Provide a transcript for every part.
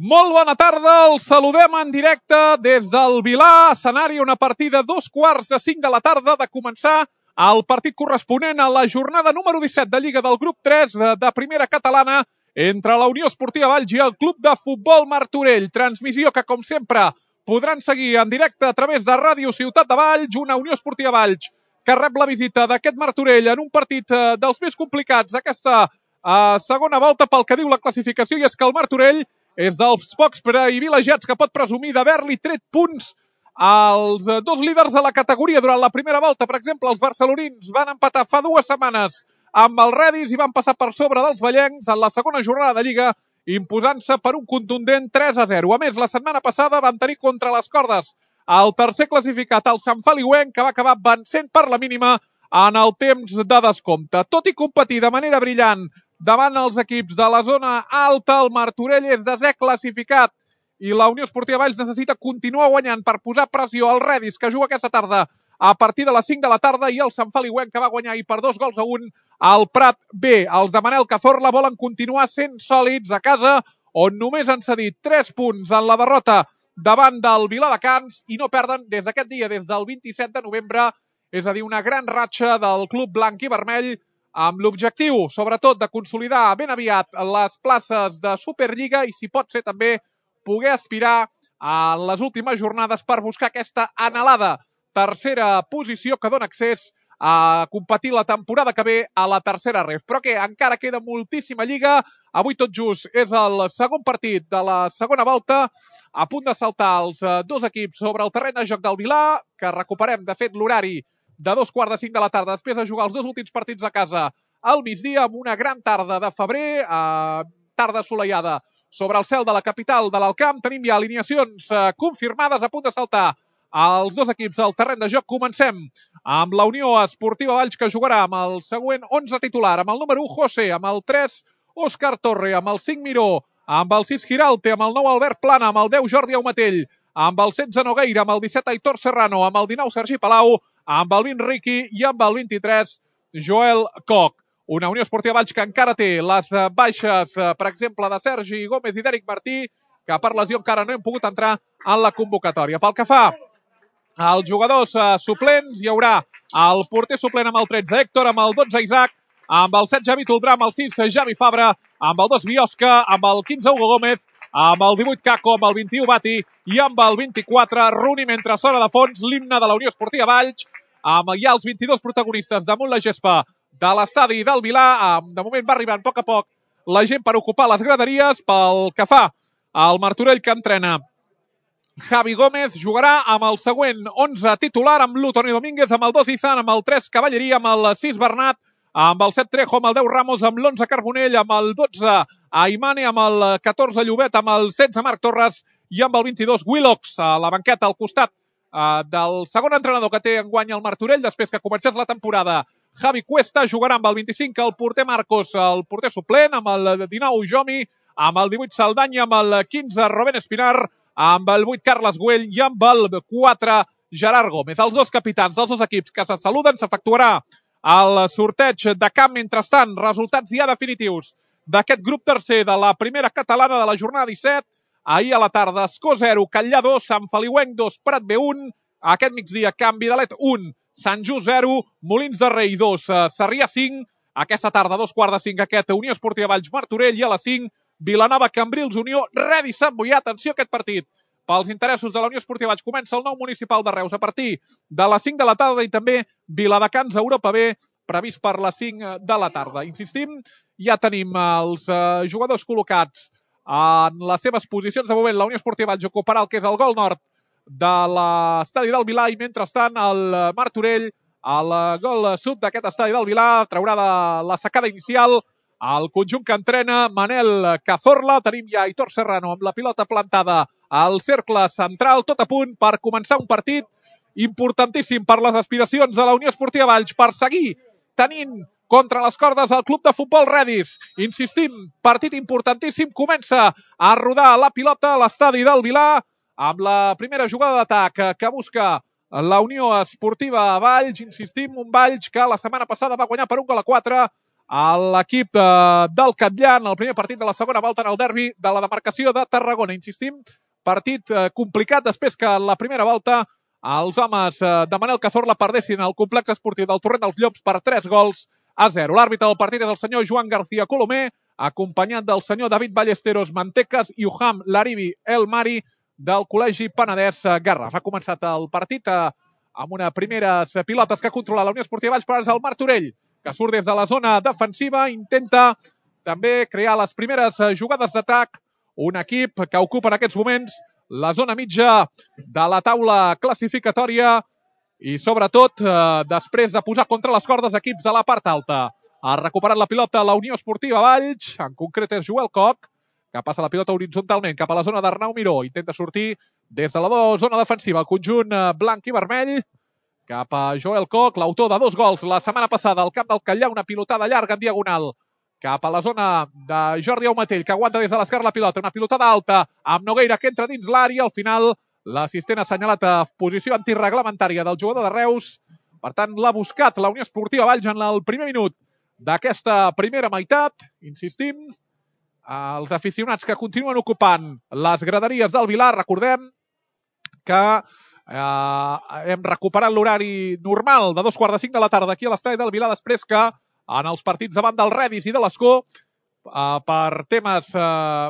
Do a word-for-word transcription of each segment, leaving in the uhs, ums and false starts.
Molt bona tarda, els saludem en directe des del Vilà, escenari una partida dos quarts de cinc de la tarda de començar el partit corresponent a la jornada número disset de Lliga del grup tres de Primera Catalana entre la Unió Esportiva Valls i el Club de Futbol Martorell. Transmissió que, com sempre, podran seguir en directe a través de Ràdio Ciutat de Valls, una Unió Esportiva Valls que rep la visita d'aquest Martorell en un partit dels més complicats d'aquesta uh, segona volta pel que diu la classificació, i és que el Martorell és dels pocs privilegiats que pot presumir d'haver-li tret punts als dos líders de la categoria durant la primera volta. Per exemple, els barcelonins van empatar fa dues setmanes amb el Redis i van passar per sobre dels vallencs en la segona jornada de Lliga, imposant-se per un contundent tres a zero. A més, la setmana passada van tenir contra les cordes el tercer classificat, el Sant Feliuenc, que va acabar vencent per la mínima en el temps de descompte. Tot i competir de manera brillant davant els equips de la zona alta, el Martorell és desè classificat i la Unió Esportiva Valls necessita continuar guanyant per posar pressió al Redis, que juga aquesta tarda a partir de les cinc de la tarda, i el Sant Feliuenc, que va guanyar ahir per dos gols a un al Prat B. Els de Manel Cazorla volen continuar sent sòlids a casa, on només han cedit tres punts en la derrota davant del Viladecans i no perden des d'aquest dia, des del vint-i-set de novembre, és a dir, una gran ratxa del club blanc i vermell, amb l'objectiu, sobretot, de consolidar ben aviat les places de Superliga i, si pot ser també, poder aspirar a les últimes jornades per buscar aquesta anhelada tercera posició que dona accés a competir la temporada que ve a la tercera ref. Però que encara queda moltíssima Lliga. Avui tot just és el segon partit de la segona volta, a punt de saltar els dos equips sobre el terreny de joc del Vilà, que recuperem, de fet, l'horari de dos quarts de cinc de la tarda, després de jugar els dos últims partits de casa al migdia, amb una gran tarda de febrer, eh, tarda assolellada sobre el cel de la capital de l'Alcamp. Tenim ja alineacions eh, confirmades, a punt de saltar els dos equips al terreny de joc. Comencem amb la Unió Esportiva Valls, que jugarà amb el següent onze titular, amb el número u, José, amb el tres, Òscar Torre, amb el cinc, Miró, amb el sis, Giralte, amb el nou, Albert Plana, amb el deu, Jordi Aumatell, amb el setze, Nogueira, amb el disset, Aitor Serrano, amb el dinou, Sergi Palau, amb el vint, Riqui, i amb el vint-i-tres, Joel Koch. Una Unió Esportiva Valls que encara té les baixes, per exemple, de Sergi Gómez i d'Eric Martí, que per lesió encara no hem pogut entrar en la convocatòria. Pel que fa als jugadors suplents, hi haurà el porter suplent amb el tretze, Héctor, amb el dotze, Isaac, amb el setze, Vitoldrà, amb el sis, Javi Fabra, amb el dos, Biosca, amb el quinze, Hugo Gómez, amb el divuit, Caco, amb el vint-i-u, Bati, i amb el vint-i-quatre, Runi, mentre sona de fons l'himne de la Unió Esportiva Valls, amb ja els vint-i-dos protagonistes damunt la gespa de l'estadi del Vilà. De moment va arribant a poc a poc la gent per ocupar les graderies. Pel que fa al Martorell, que entrena Javi Gómez, jugarà amb el següent onze titular, amb l'u, Toni Domínguez, amb el dos, Izan, amb el tres, Cavalleria, amb el sis, Bernat, amb el set, Trejo, amb el deu, Ramos, amb l'onze, Carbonell, amb el dotze, Aimane, amb el catorze, Llobet, amb el setze, Marc Torres, i amb el vint-i-dos, Willox, a la banqueta al costat Uh, del segon entrenador que té enguany el Martorell després que comencés la temporada. Javi Cuesta jugarà amb el vint-i-cinc, el porter Marcos, el porter suplent, amb el dinou, Jomi, amb el divuit, Saldanya, amb el quinze, Robén Espinar, amb el vuit, Carles Güell, i amb el quatre, Gerard Gómez. Els dos capitans dels dos equips que se saluden. S'efectuarà el sorteig de camp. Mentrestant, resultats ja definitius d'aquest grup tercer de la Primera Catalana de la jornada disset. Ahir a la tarda, Escó zero, Catllà dos, Sant Feliuenc dos, Prat B un. Aquest migdia, Can Vidalet un, Sant Just zero, Molins de Rei dos, Sarrià cinc. Aquesta tarda, dos quarts de cinc, aquest Unió Esportiva Valls Martorell, i a les cinc, Vilanova Cambrils Unió, Redis Sant Boià. Atenció a aquest partit. Pels interessos de la Unió Esportiva Valls comença el nou municipal de Reus a partir de les cinc de la tarda, i també Viladecans Europa B, previst per les cinc de la tarda. Insistim, ja tenim els uh, jugadors col·locats en les seves posicions. De moment, la Unió Esportiva Valls ocuparà el que és el gol nord de l'estadi del Vilà, i mentrestant el Martorell, al gol sud d'aquest estadi del Vilà, traurà de la sacada inicial el conjunt que entrena Manel Cazorla. Tenim ja Aitor Serrano amb la pilota plantada al cercle central, tot a punt per començar un partit importantíssim per les aspiracions de la Unió Esportiva Valls per seguir tenint contra les cordes el club de futbol Redis. Insistim, partit importantíssim. Comença a rodar la pilota a l'estadi del Vilà amb la primera jugada d'atac que busca la Unió Esportiva Valls. Insistim, un Valls que la setmana passada va guanyar per un gol a quatre l'equip del Catllà en el primer partit de la segona volta en el derbi de la demarcació de Tarragona. Insistim, partit complicat després que en la primera volta els homes de Manel Cazorla perdessin el complex esportiu del Torrent dels Llops per tres gols a zero. L'àrbitre del partit és el senyor Joan García Colomer, acompanyat del senyor David Ballesteros Mantecas i Uham Laribi El Mari del Col·legi Penedès Garraf. Ha començat el partit amb unes primeres pilotes que controla la Unió Esportiva Valls, però ara és el Martorell, que surt des de la zona defensiva, intenta també crear les primeres jugades d'atac. Un equip que ocupa en aquests moments la zona mitja de la taula classificatòria i, sobretot, eh, després de posar contra les cordes equips de la part alta. Ha recuperat la pilota la Unió Esportiva Valls, en concret és Joel Coc, que passa la pilota horitzontalment cap a la zona d'Arnau Miró. Intenta sortir des de la zona defensiva, el conjunt blanc i vermell, cap a Joel Coc, l'autor de dos gols la setmana passada al camp del Catllà, una pilotada llarga en diagonal cap a la zona de Jordi Aumatell, que aguanta des de l'esquerra la pilota, una pilotada alta amb Nogueira que entra dins l'àrea. Al final l'assistent ha assenyalat a posició antirreglamentària del jugador de Reus. Per tant, l'ha buscat la Unió Esportiva Valls en el primer minut d'aquesta primera meitat. Insistim, els aficionats que continuen ocupant les graderies del Vilar, recordem que eh, hem recuperat l'horari normal de dos quarts de cinc de la tarda aquí a l'estadi del Vilar, després que en els partits davant del Redis i de l'Escó, eh, per temes eh,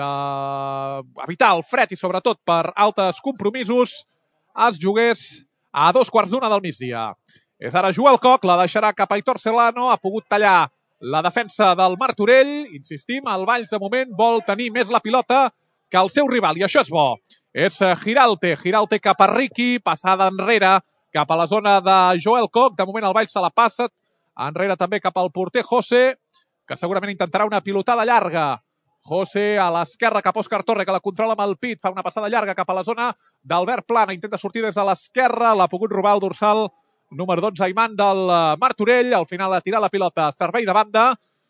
d'evitar el fred i sobretot per altres compromisos, es jugués a dos quarts d'una del migdia. És ara Joel Coc, la deixarà cap a Aitor Celano, ha pogut tallar la defensa del Martorell. Insistim, el Valls de moment vol tenir més la pilota que el seu rival, i això és bo. És Giralte, Giralte cap a Riqui, passada enrere cap a la zona de Joel Coc. De moment el Valls se la passa, enrere també cap al porter José, que segurament intentarà una pilotada llarga. José a l'esquerra cap a Òscar Torre, que la controla amb el pit, fa una passada llarga cap a la zona d'Albert Plana, intenta sortir des de l'esquerra, l'ha pogut robar el dorsal número dotze, Ayman del Martorell. Al final ha tirat la pilota, servei de banda.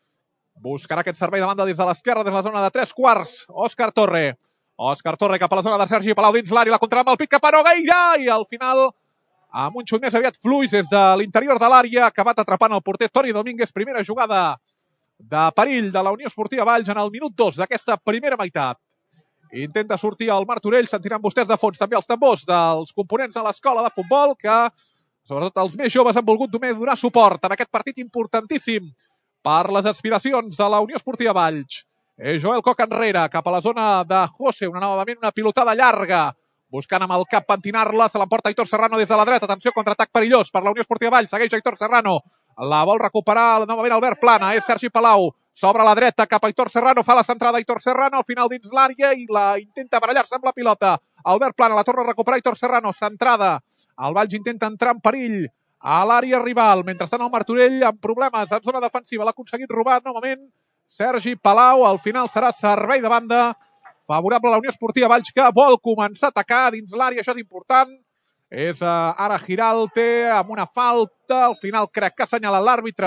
Buscarà aquest servei de banda des de l'esquerra, des de la zona de tres quarts. Òscar Torre. Òscar Torre cap a la zona de Sergi Palau dins l'àrea, la controla amb el pit cap a Nogueira, i al final, amb un xut més aviat fluix des de l'interior de l'àrea, ha acabat atrapant el porter Toni Domínguez. Primera jugada de perill de la Unió Esportiva Valls en el minut dos d'aquesta primera meitat. Intenta sortir el Martorell, sentiran vostès de fons també els tambors dels components de l'escola de futbol, que sobretot els més joves han volgut només donar suport en aquest partit importantíssim per les aspiracions de la Unió Esportiva Valls. És Joel Coc enrere, cap a la zona de José, una novament una pilotada llarga, buscant amb el cap pentinar-la, se l'emporta Aitor Serrano des de la dreta. Atenció, contraatac perillós per la Unió Esportiva Valls, segueix Aitor Serrano, la vol recuperar novament Albert Plana, és Sergi Palau, s'obre a la dreta cap a Aitor Serrano, fa la centrada Aitor Serrano, al final dins l'àrea i la intenta barallar-se amb la pilota. Albert Plana la torna a recuperar Aitor Serrano, centrada. El Valls intenta entrar en perill a l'àrea rival. Mentrestant el Martorell amb problemes en zona defensiva, l'ha aconseguit robar novament Sergi Palau. Al final serà servei de banda favorable a la Unió Esportiva Valls, que vol començar a atacar dins l'àrea, això és important. És uh, ara Giralte amb una falta, al final crec que ha assenyalat l'àrbitre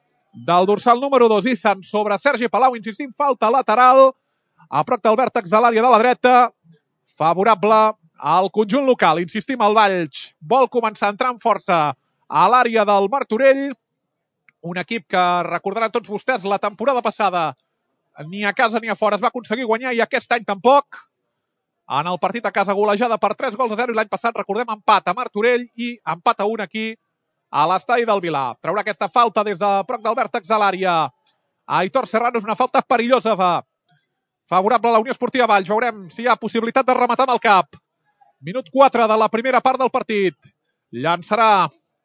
del dorsal número dos, Izan, sobre Sergi Palau. Insistim, falta lateral a prop del vèrtex de l'àrea de la dreta, favorable al conjunt local. Insistim, el Valls vol començar a entrar amb força a l'àrea del Martorell, un equip que recordaran tots vostès la temporada passada ni a casa ni a fora es va aconseguir guanyar, i aquest any tampoc. En el partit a casa, golejada per tres gols a zero, i l'any passat, recordem, empat a Martorell i empat a un aquí a l'estadi del Vilar. Traurà aquesta falta des de prop del vèrtex de l'àrea Aitor Serrano, és una falta perillosa, va. Favorable a la Unió Esportiva Valls. Veurem si hi ha possibilitat de rematar amb el cap. Minut quatre de la primera part del partit. Llançarà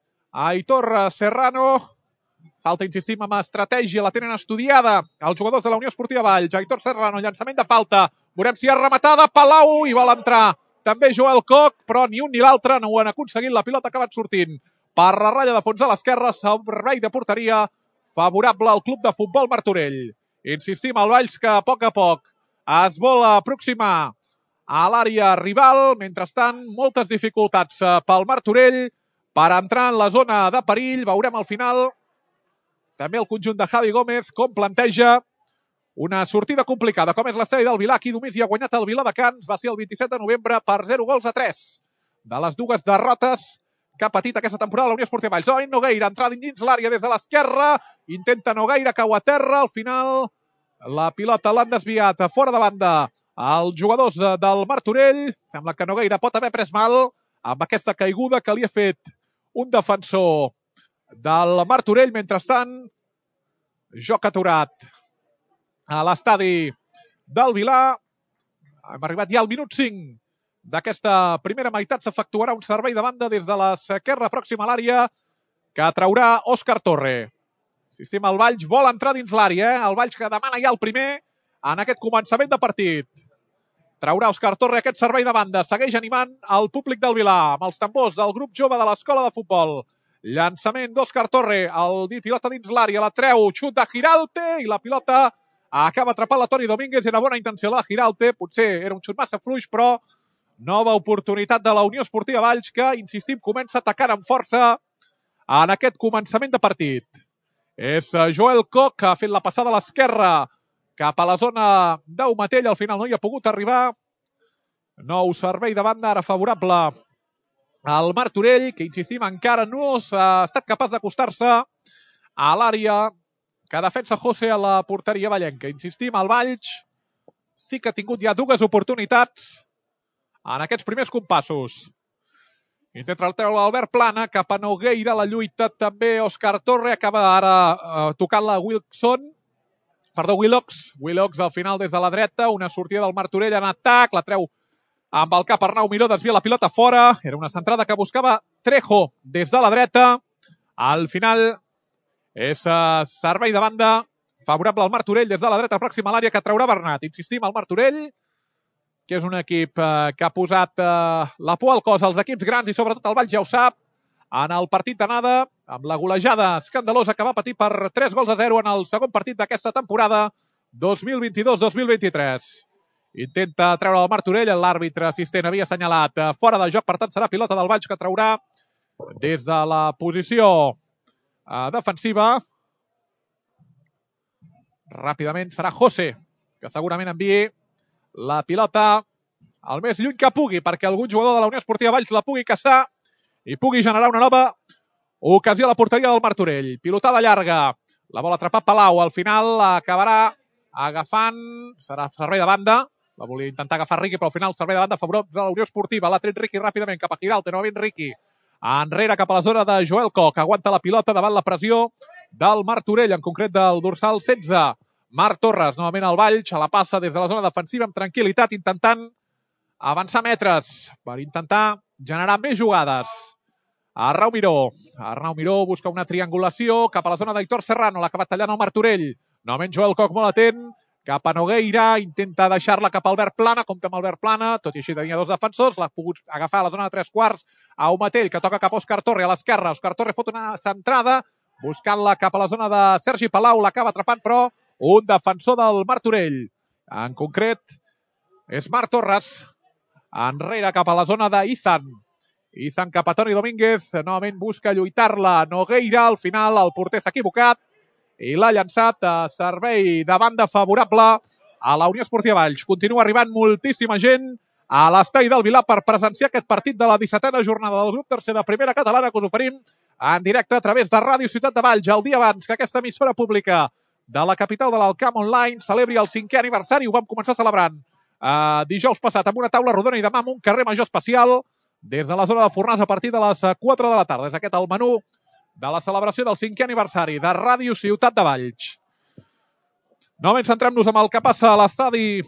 Aitor Serrano. Falta, insistim, amb estratègia, la tenen estudiada els jugadors de la Unió Esportiva Valls. Aitor Serrano, llançament de falta. Veurem si hi ha rematada. Palau, i vol entrar també Joel Coc, però ni un ni l'altre no ho han aconseguit. La pilota ha acabat sortint per la ratlla de fons a l'esquerra, servei de porteria favorable al club de futbol Martorell. Insistim, el Valls que a poc a poc es vol aproximar a l'àrea rival. Mentrestant, moltes dificultats pel Martorell per entrar en la zona de perill. Veurem al final també el conjunt de Javi Gómez com planteja una sortida complicada, com és l'estadi del Vilar. Aquí només hi ha guanyat el Viladecans, va ser el vint-i-set de novembre per zero gols a tres. De les dues derrotes que ha patit aquesta temporada la Unió Esportiva Valls. Oi, Nogueira, entrada dins l'àrea des de l'esquerra, intenta Nogueira, cau a terra, al final la pilota l'han desviat a fora de banda els jugadors del Martorell. Sembla que Nogueira pot haver pres mal amb aquesta caiguda que li ha fet un defensor del Martorell. Mentrestant, joc aturat a l'estadi del Vilar. Hem arribat ja al minut cinc d'aquesta primera meitat. S'efectuarà un servei de banda des de l'esquerra pròxima a l'àrea que traurà Òscar Torre. Insistim, el Valls vol entrar dins l'àrea, eh? El Valls que demana ja el primer en aquest començament de partit. Traurà Òscar Torre aquest servei de banda. Segueix animant el públic del Vilar amb els tambors del grup jove de l'escola de futbol. Llançament d'Òscar Torre, el pilota dins l'àrea, la treu, xut de Giralte i la pilota acaba atrapant la Toni Domínguez. Era bona intenció la de Giralte, potser era un xut massa fluix, però nova oportunitat de la Unió Esportiva Valls que, insistim, comença atacant amb força en aquest començament de partit. És Joel Koch que ha fet la passada a l'esquerra cap a la zona d'Aumatell. Al final no hi ha pogut arribar. Nou servei de banda ara favorable al Martorell, que, insistim, encara no ha estat capaç d'acostar-se a l'àrea que defensa José a la porteria vallenca. Insistim, el Valls sí que ha tingut ja dues oportunitats en aquests primers compassos. Intenta el treure l'Albert Plana cap a Nogueira, la lluita també Òscar Torre, acaba ara eh, tocant la Wilson, perdó, Willox, Willox al final des de la dreta, una sortida del Martorell en atac, la treu amb el cap Arnau Miró, desvia la pilota fora, era una centrada que buscava Trejo des de la dreta, al final és eh, servei de banda favorable al Martorell des de la dreta pròxima a l'àrea que traurà Bernat. Insistim, el Martorell, que és un equip eh, que ha posat eh, la por al cos als equips grans i sobretot el Valls ja ho sap, en el partit d'anada, amb la golejada escandalosa que va patir per tres gols a zero en el segon partit d'aquesta temporada dos mil vint-i-dos dos mil vint-i-tres. Intenta treure el Martorell, l'àrbitre assistent havia assenyalat eh, fora de joc, per tant serà pilota del Valls que traurà des de la posició eh, defensiva. Ràpidament serà José, que segurament enviï la pilota el més lluny que pugui perquè algun jugador de la Unió Esportiva Valls la pugui caçar i pugui generar una nova ocasió a la porteria del Martorell. Pilotada llarga, la vol atrapar Palau, al final acabarà agafant, serà servei de banda, la volia intentar agafar Riqui, però al final servei de banda a favor de la Unió Esportiva. L'ha tret Riqui ràpidament cap a Giralte, novament Riqui enrere cap a la zona de Joel Koch, aguanta la pilota davant la pressió del Martorell, en concret del dorsal setze. Marc Torres, novament al Valls, a la passa des de la zona defensiva amb tranquil·litat, intentant avançar metres per intentar generar més jugades. Arnau Miró. Arnau Miró busca una triangulació cap a la zona d'Aitor Serrano, l'ha acabat tallant el Martorell. Novament Joel Koch molt atent, cap a Nogueira, intenta deixar-la cap a Albert Plana, compta amb Albert Plana, tot i així tenia dos defensors, l'ha pogut agafar a la zona de tres quarts a Aumatell, que toca cap a Òscar Torre a l'esquerra. Òscar Torre fot una centrada, buscant-la cap a la zona de Sergi Palau, l'acaba atrapant, però un defensor del Martorell. En concret, és Marc Torres, enrere cap a la zona d'Izan. Izan cap a Toni Domínguez, novament busca lluitar-la Nogueira, al final el porter s'ha equivocat i l'ha llançat a servei de banda favorable a la Unió Esportiva Valls. Continua arribant moltíssima gent a l'estadi del Vilar per presenciar aquest partit de la dissetena jornada del grup tercer de primera catalana que us oferim en directe a través de Ràdio Ciutat de Valls, el dia abans que aquesta emissora pública de la capital de l'Alcamp Online celebri el cinquè aniversari. Ho vam començar celebrant eh, dijous passat amb una taula rodona i demà amb un carrer major especial des de la zona de Fornàs a partir de les quatre de la tarda. És aquest el menú de la celebració del cinquè aniversari de Ràdio Ciutat de Valls. Novament centrem-nos amb el que passa a l'estadi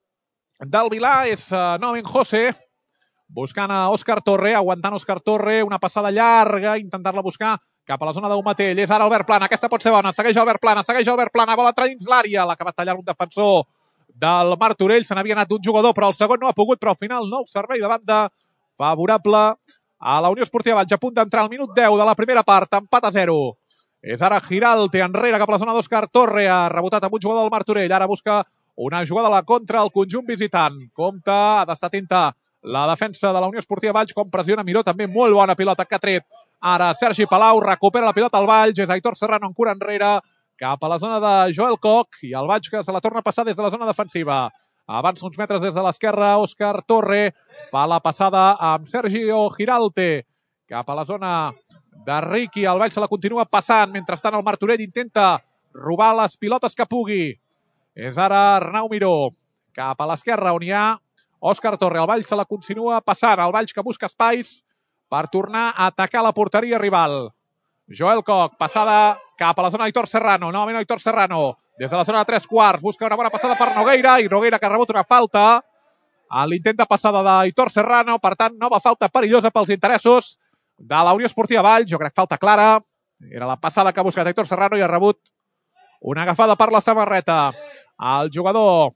del Vilar. És uh, novament José buscant a Òscar Torre, aguantant Òscar Torre, una passada llarga, intentar-la buscar cap a la zona d'Aumatell. És ara Albert Plana, aquesta pot ser bona, segueix Albert Plana, segueix Albert Plana, vol entrar dins l'àrea, l'ha acabat tallant un defensor del Martorell, se n'havia anat d'un jugador, però el segon no ha pogut, però al final nou servei de banda favorable a la Unió Esportiva Valls, a punt d'entrar al minut deu de la primera part, empat a zero. És ara Giralte, enrere cap a la zona d'Òscar Torre, ha rebotat amb un jugador del Martorell, ara busca una jugada a la contra al conjunt visitant. Compte, ha d'estar atenta la defensa de la Unió Esportiva Valls, com pressiona Miró, també molt bona pilota que ha tret. Ara Sergi Palau recupera la pilota al Valls, és Aitor Serrano en cura enrere, cap a la zona de Joel Koch, i el Valls que se la torna a passar des de la zona defensiva. Avança uns metres des de l'esquerra, Òscar Torre fa la passada amb Sergio Giralte, cap a la zona de Riqui. El Valls se la continua passant. Mentrestant, el Martorell intenta robar les pilotes que pugui. És ara Arnau Miró. Cap a l'esquerra, on hi ha Òscar Torre. El Valls se la continua passant. El Valls que busca espais per tornar a atacar la porteria rival. Joel Coc, passada cap a la zona d'Aitor Serrano. Novament Aitor Serrano. Des de la zona de tres quarts. Busca una bona passada per Nogueira. I Nogueira que ha rebut una falta a l'intent de passada d'Aitor Serrano. Per tant, nova falta perillosa pels interessos de la Unió Esportiva Valls. Jo crec falta clara. Era la passada que ha buscat Aitor Serrano i ha rebut una agafada per la samarreta. El jugador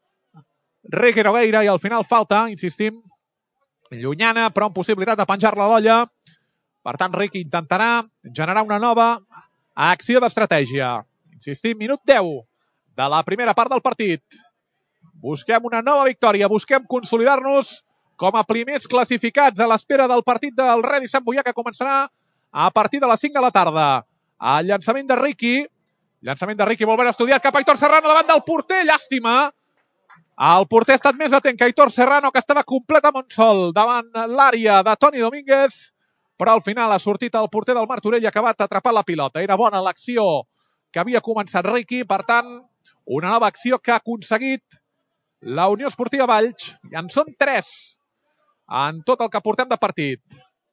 Riqui Nogueira i al final falta, insistim, llunyana, però amb possibilitat de penjar-la a l'olla. Per tant, Riqui intentarà generar una nova acció d'estratègia. Insistim, minut deu de la primera part del partit. Busquem una nova victòria, busquem consolidar-nos com a primers classificats a l'espera del partit del Redi Sant Boià que començarà a partir de les cinc de la tarda. El llançament de Riqui, llançament de Riqui molt ben estudiat cap a Aitor Serrano davant del porter, llàstima. El porter ha estat més atent que Aitor Serrano, que estava completament sol davant l'àrea de Toni Domínguez, però al final ha sortit el porter del Martorell i ha acabat atrapant la pilota. Era bona l'acció que havia començat Riqui, per tant, una nova acció que ha aconseguit la Unió Esportiva Valls. I en són tres en tot el que portem de partit.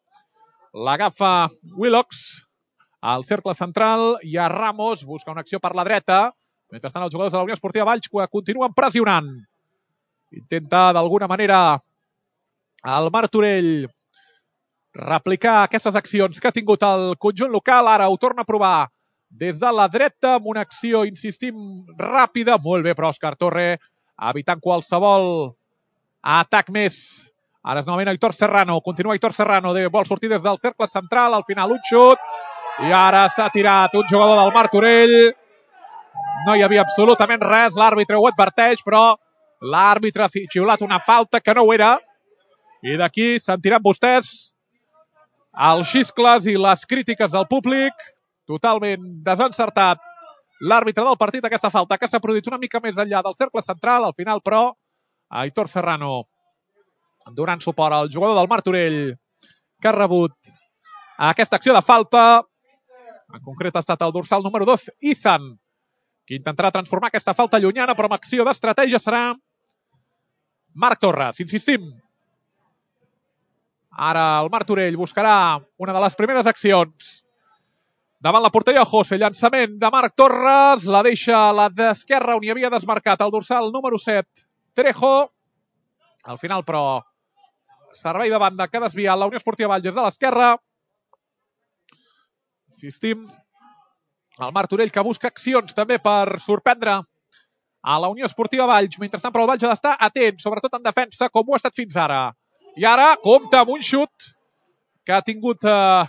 L'agafa Willox al cercle central i a Ramos busca una acció per la dreta. Mentrestant, els jugadors de la Unió Esportiva Valls continuen pressionant. Intenta, d'alguna manera, el Martorell replicar aquestes accions que ha tingut el conjunt local. Ara ho torna a provar des de la dreta amb una acció, insistim, ràpida. Molt bé, però Òscar Torre evitant qualsevol atac més. Ara és novament Aitor Serrano. Continua Aitor Serrano. Vol sortir des del cercle central. Al final un xut. I ara s'ha tirat un jugador del Martorell. No hi havia absolutament res. L'àrbitre ho adverteix, però l'àrbitre ha xiulat una falta que no ho era. I d'aquí sentiran vostès els xiscles i les crítiques del públic. Totalment desencertat l'àrbitre del partit. Aquesta falta que s'ha produït una mica més enllà del cercle central. Al final, però, Aitor Serrano donant suport al jugador del Martorell que ha rebut aquesta acció de falta. En concret ha estat el dorsal número dos, Ethan, que intentarà transformar aquesta falta llunyana, però amb acció d'estratègia serà Marc Torres. Insistim. Ara el Martorell buscarà una de les primeres accions davant la porteria José. Llançament de Marc Torres. La deixa a la d'esquerra on hi havia desmarcat el dorsal número set, Trejo. Al final, però, servei de banda que ha desviat la Unió Esportiva Valls des de l'esquerra. Insistim. El Martorell que busca accions també per sorprendre a la Unió Esportiva Valls. Mentrestant, però, el Valls ha d'estar atent, sobretot en defensa, com ho ha estat fins ara. I ara, compta amb un xut que ha tingut eh,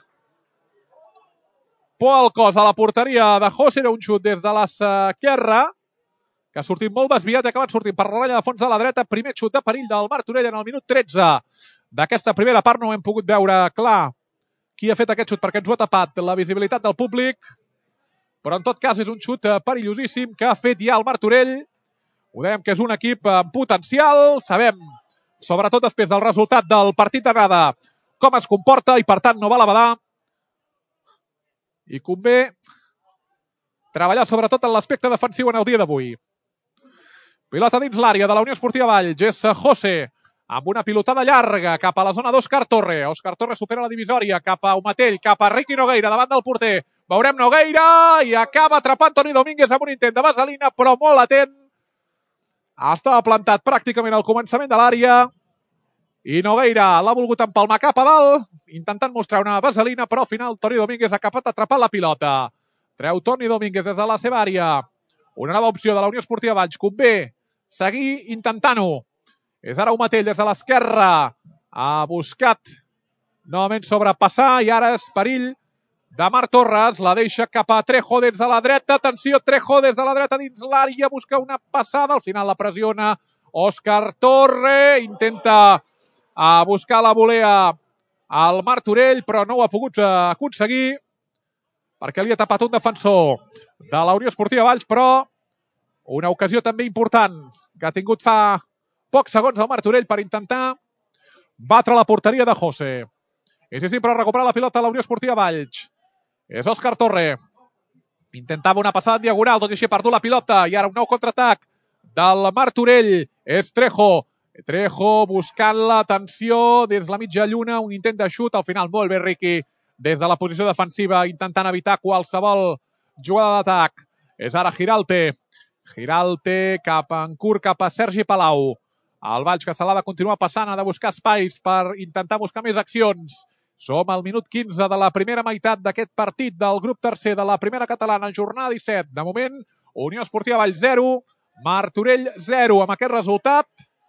por al cos a la porteria de José. Era un xut des de l'esquerra, que ha sortit molt desviat i ha acabat sortint per la ratlla de fons de la dreta. Primer xut de perill del Martorell en el minut tretze d'aquesta primera part. No hem pogut veure clar qui ha fet aquest xut perquè ens ho ha tapat la visibilitat del públic. Però en tot cas és un xut perillosíssim que ha fet ja el Martorell. Ho dèiem que és un equip amb potencial. Sabem, sobretot després del resultat del partit d'anada, com es comporta i per tant no val a badar. I convé treballar sobretot en l'aspecte defensiu en el dia d'avui. Pilota dins l'àrea de la Unió Esportiva Valls. És José amb una pilotada llarga cap a la zona d'Òscar Torre. Òscar Torre supera la divisòria cap a Umatell, cap a Riqui Nogueira davant del porter. Veurem Nogueira i acaba atrapant Toni Domínguez amb un intent de vaselina, però molt atent. Estava plantat pràcticament al començament de l'àrea i Nogueira l'ha volgut empalmar cap a dalt, intentant mostrar una vaselina, però al final Toni Domínguez ha acabat atrapant la pilota. Treu Toni Domínguez des de la seva àrea. Una nova opció de la Unió Esportiva Valls. Convé seguir intentant-ho. És ara Umatell des de l'esquerra. Ha buscat novament sobrepassar i ara és perill de Marc Torres. La deixa cap a Trejo des de la dreta. Atenció, Trejo des de la dreta dins l'àrea. Busca una passada. Al final la pressiona Òscar Torre. Intenta buscar la volea al Martorell, però no ho ha pogut aconseguir perquè li ha tapat un defensor de la Unió Esportiva Valls, però una ocasió també important que ha tingut fa pocs segons el Martorell per intentar batre la porteria de José. Insistim, però recupera la pilota a la Unió Esportiva Valls. És Òscar Torre. Intentava una passada en diagonal, tot i així ha perdut la pilota. I ara un nou contraatac del Martorell. És Trejo. Trejo buscant l'atenció des de la mitja lluna. Un intent de xut. Al final molt bé Riqui des de la posició defensiva intentant evitar qualsevol jugada d'atac. És ara Giralte. Giralte cap en curt, cap a Sergi Palau. El Valls que se l'ha de continuar passant, ha de buscar espais per intentar buscar més accions. Som al minut quinze de la primera meitat d'aquest partit del grup tercer de la primera catalana, jornada disset. De moment, Unió Esportiva Valls zero, Martorell zero. Amb aquest resultat,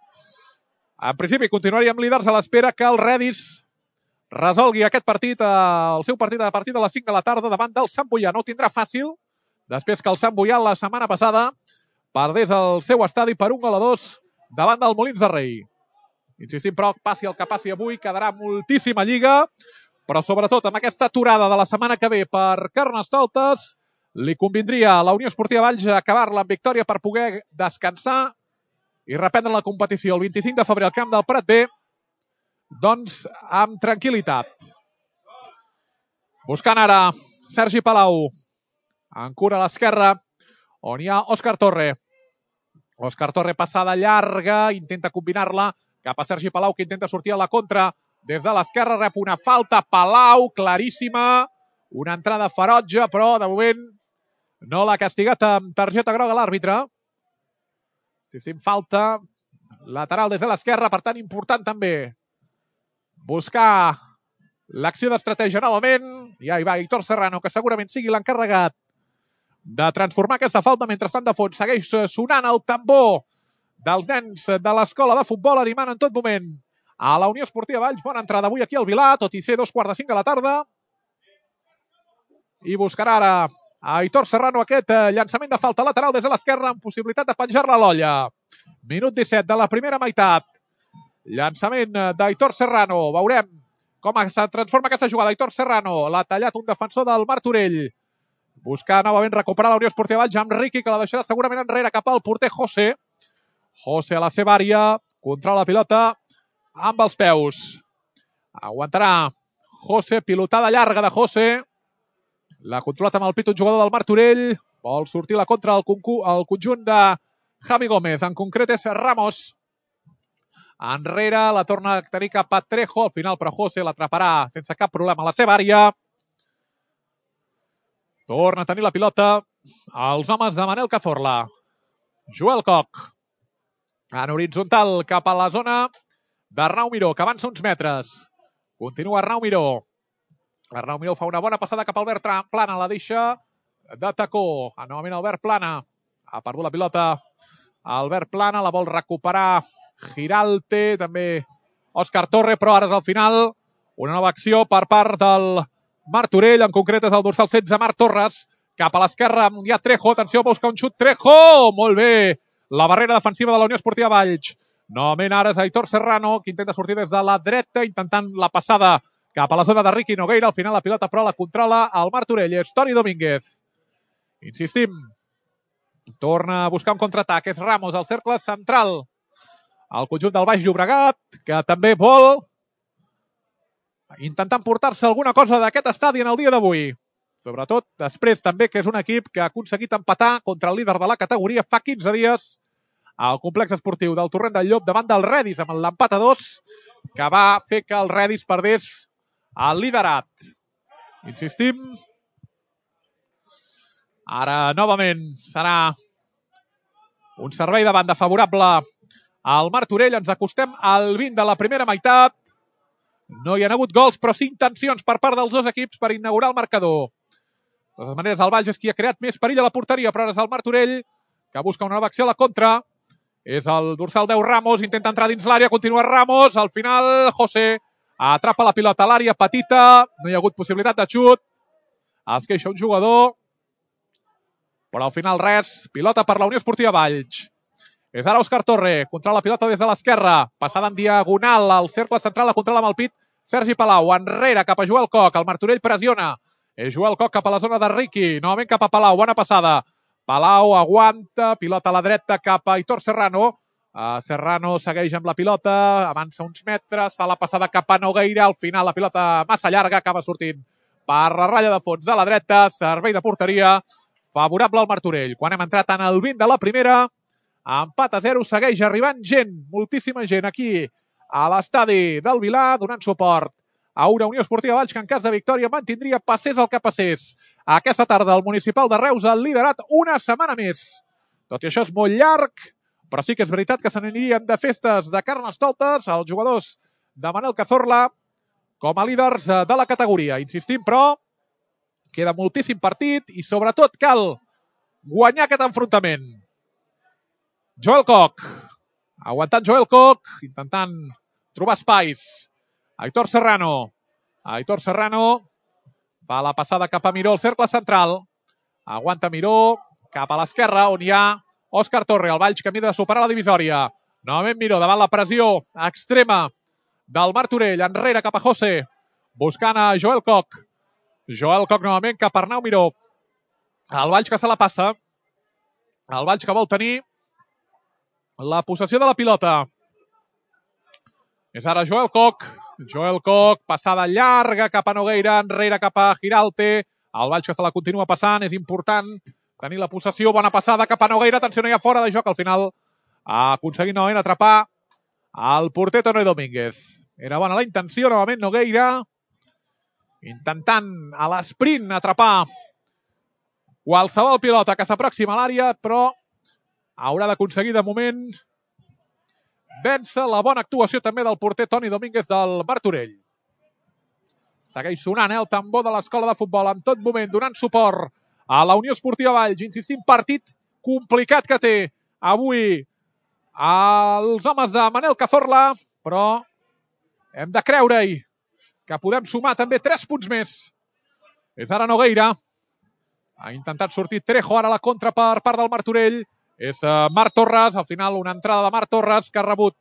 en principi continuaríem líders a l'espera que el Redis resolgui aquest partit, el seu partit a partir de les cinc de la tarda davant del Sant Boià. No ho tindrà fàcil, després que el Sant Boià la setmana passada perdés el seu estadi per un gol a dos davant del Molins de Rei. Insistim, però, passi el que passi avui, quedarà moltíssima lliga, però sobretot amb aquesta aturada de la setmana que ve per Carnestoltes, li convindria a la Unió Esportiva Valls acabar-la amb victòria per poder descansar i reprendre la competició el vint-i-cinc de febrer al camp del Prat B, doncs amb tranquil·litat. Buscant ara Sergi Palau, en cura a l'esquerra, on hi ha Òscar Torre. Òscar Torre passada llarga, intenta combinar-la cap a Sergi Palau, que intenta sortir a la contra. Des de l'esquerra rep una falta Palau, claríssima. Una entrada ferotge, però de moment no l'ha castigat amb targeta groga l'àrbitre. Insistim, falta lateral des de l'esquerra, per tant important també buscar l'acció d'estratègia novament. Ja hi va Hitor Serrano, que segurament sigui l'encarregat de transformar aquesta falta. Mentrestant, de fons segueix sonant el tambor dels nens de l'escola de futbol, animant en tot moment a la Unió Esportiva Valls. Bona entrada avui aquí al Vilà, tot i ser dos quarts de cinc de la tarda. I buscarà ara a Hitor Serrano aquest llançament de falta lateral des de l'esquerra amb possibilitat de penjar-la a l'olla. Minut disset de la primera meitat. Llançament d'Hitor Serrano. Veurem com se transforma aquesta jugada. Hitor Serrano l'ha tallat un defensor del Martorell. Buscar novament recuperar la Unió Esportiva Valls amb Riqui, que la deixarà segurament enrere cap al porter José. José a la seva àrea, controla la pilota amb els peus. Aguantarà José, pilotada llarga de José. L'ha controlat amb el pit un jugador del Martorell. Vol sortir la contra al conjunt de Javi Gómez. En concret és Ramos. Enrere, la torna a tenir cap a Trejo. Al final, però José l'atraparà sense cap problema a la seva àrea. Torna a tenir la pilota els homes de Manel Cazorla. Joel Coc. En horitzontal cap a la zona d'Arnau Miró, que avança uns metres. Continua Arnau Miró. Arnau Miró fa una bona passada cap a Albert Plana. La deixa de tacó. Novament Albert Plana. Ha perdut la pilota. Albert Plana la vol recuperar Giralte. També Òscar Torre, però ara és al final una nova acció per part del Martorell. En concret és el dorsal setze, Marc Torres. Cap a l'esquerra hi ha Trejo. Atenció, busca un xut Trejo. Molt bé. La barrera defensiva de la Unió Esportiva Valls. Novament ara és Hitor Serrano, que intenta sortir des de la dreta, intentant la passada cap a la zona de Riqui Nogueira. Al final la pilota però la controla el Martorell. És Toni Domínguez. Insistim. Torna a buscar un contraatac. És Ramos, al cercle central. El conjunt del Baix Llobregat, que també vol intentar emportar-se alguna cosa d'aquest estadi en el dia d'avui. Sobretot després també que és un equip que ha aconseguit empatar contra el líder de la categoria fa quinze dies al complex esportiu del Torrent del Llop davant del Redis amb l'empat a dos, que va fer que el Redis perdés el liderat. Insistim. Ara novament serà un servei de banda favorable al Martorell. Ens acostem al vint de la primera meitat. No hi ha hagut gols, però sí intencions per part dels dos equips per inaugurar el marcador. De totes maneres, el Valls és qui ha creat més perill a la porteria, però ara és el Martorell, que busca una nova acció a la contra. És el dorsal deu Ramos, intenta entrar dins l'àrea, continua Ramos. Al final, José atrapa la pilota a l'àrea petita. No hi ha hagut possibilitat de xut. Es queixa un jugador. Però al final res. Pilota per la Unió Esportiva Valls. És ara Òscar Torre, controla la pilota des de l'esquerra, passada en diagonal al cercle central, la controla amb el pit Sergi Palau, enrere cap a Joel Coc, el Martorell pressiona, és Joel Coc cap a la zona de Riqui, novament cap a Palau, bona passada, Palau aguanta, pilota a la dreta cap a Hitor Serrano, Serrano segueix amb la pilota, avança uns metres, fa la passada cap a Nogueira, al final la pilota massa llarga, acaba sortint per la ratlla de fons a la dreta, servei de porteria, favorable al Martorell. Quan hem entrat en el vint de la primera, empat a zero, segueix arribant gent, moltíssima gent aquí a l'estadi del Vilar, donant suport a una Unió Esportiva Valls que en cas de victòria mantindria, passés el que passés. Aquesta tarda el Municipal de Reus ha liderat una setmana més. Tot i això és molt llarg, però sí que és veritat que se n'anirien de festes de carnestoltes els jugadors de Manel Cazorla com a líders de la categoria. Insistim, però, queda moltíssim partit i sobretot cal guanyar aquest enfrontament. Joel Koch, aguantant Joel Koch, intentant trobar espais. Aitor Serrano, Aitor Serrano fa la passada cap a Miró, al cercle central. Aguanta Miró, cap a l'esquerra, on hi ha Òscar Torre, el Valls camí de superar la divisòria. Novament Miró, davant la pressió extrema del Martorell, enrere cap a José, buscant a Joel Koch. Joel Koch novament cap a Arnau Miró. El Valls que se la passa. El Valls que vol tenir la possessió de la pilota. És ara Joel Koch. Joel Koch, passada llarga cap a Nogueira, enrere cap a Giralte. El Valls que se la continua passant. És important tenir la possessió. Bona passada cap a Nogueira. Atenció, no hi ha fora de joc. Al final ha aconseguit novament atrapar el porter Toni Domínguez. Era bona la intenció. Novament Nogueira intentant a l'esprint atrapar qualsevol pilota que s'aproxima a l'àrea, però haurà d'aconseguir de moment vèncer la bona actuació també del porter Toni Domínguez del Martorell. Segueix sonant eh, el tambor de l'escola de futbol en tot moment, donant suport a la Unió Esportiva Valls. Insistim, partit complicat que té avui els homes de Manel Cazorla, però hem de creure-hi que podem sumar també tres punts més. És ara Nogueira. Ha intentat sortir Trejo, ara la contra per part del Martorell. És Marc Torres, al final una entrada de Marc Torres que ha rebut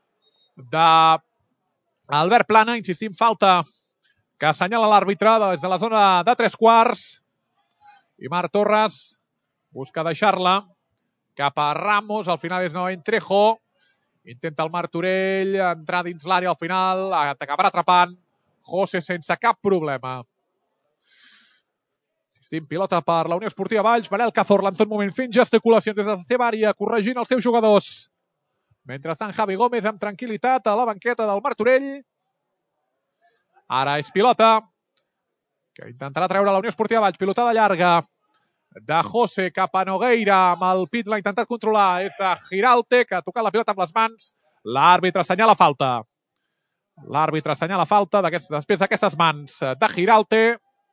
d'Albert Plana. Insistim, falta que assenyala l'àrbitre des de la zona de tres quarts. I Marc Torres busca deixar-la cap a Ramos. Al final és novament Trejo. Intenta el Martorell entrar dins l'àrea al final. Acabarà atrapant José sense cap problema. Insistim, pilota per la Unió Esportiva Valls. Manel Cazorla en tot moment fent gesticulacions des de la seva àrea, corregint els seus jugadors. Mentrestant, Javi Gómez amb tranquil·litat a la banqueta del Martorell. Ara és pilota que intentarà treure la Unió Esportiva Valls. Pilotada llarga de José cap a Nogueira, amb el pit l'ha intentat controlar. És a Giralte, que ha tocat la pilota amb les mans. L'àrbitre assenyala falta. L'àrbitre assenyala falta després d'aquestes mans de Giralte.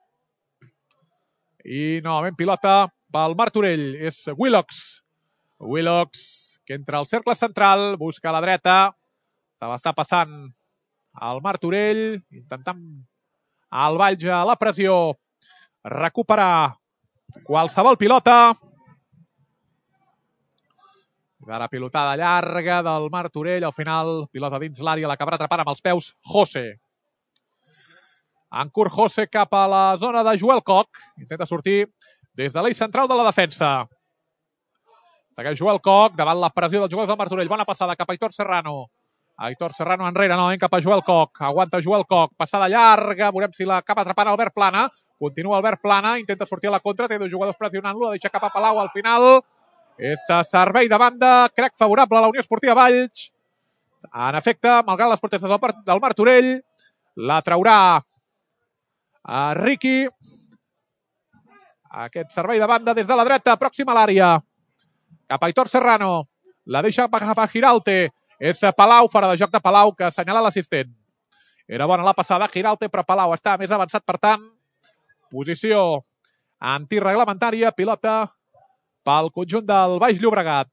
I novament pilota pel Martorell. És Willox. Willox que entra al cercle central, busca a la dreta. Se l'està passant al Martorell, intentant el Valls a la pressió recuperar qualsevol pilota. Ara pilotada llarga del Martorell, al final pilota dins l'àrea, l'acabarà atrapant amb els peus José. En curt José cap a la zona de Joel Koch, intenta sortir des de l'eix central de la defensa. Segueix Joel Koch davant la pressió dels jugadors del Martorell, bona passada cap a Aitor Serrano. Aitor Serrano enrere, novament cap a Joel Koch, aguanta Joel Koch, passada llarga, veurem si l'acaba atrapant Albert Plana. Continua Albert Plana, intenta sortir a la contra, té dos jugadors pressionant-lo, la deixa cap a Palau al final. És servei de banda, crec favorable a la Unió Esportiva Valls. En efecte, malgrat les protestes del Martorell, la traurà a Riqui. Aquest servei de banda des de la dreta, pròxima a l'àrea. Cap a Aitor Serrano, la deixa cap a Giralte. És Palau, fora de joc de Palau, que assenyala l'assistent. Era bona la passada, Giralte, però Palau està més avançat, per tant, posició antirreglamentària, pilota pel conjunt del Baix Llobregat.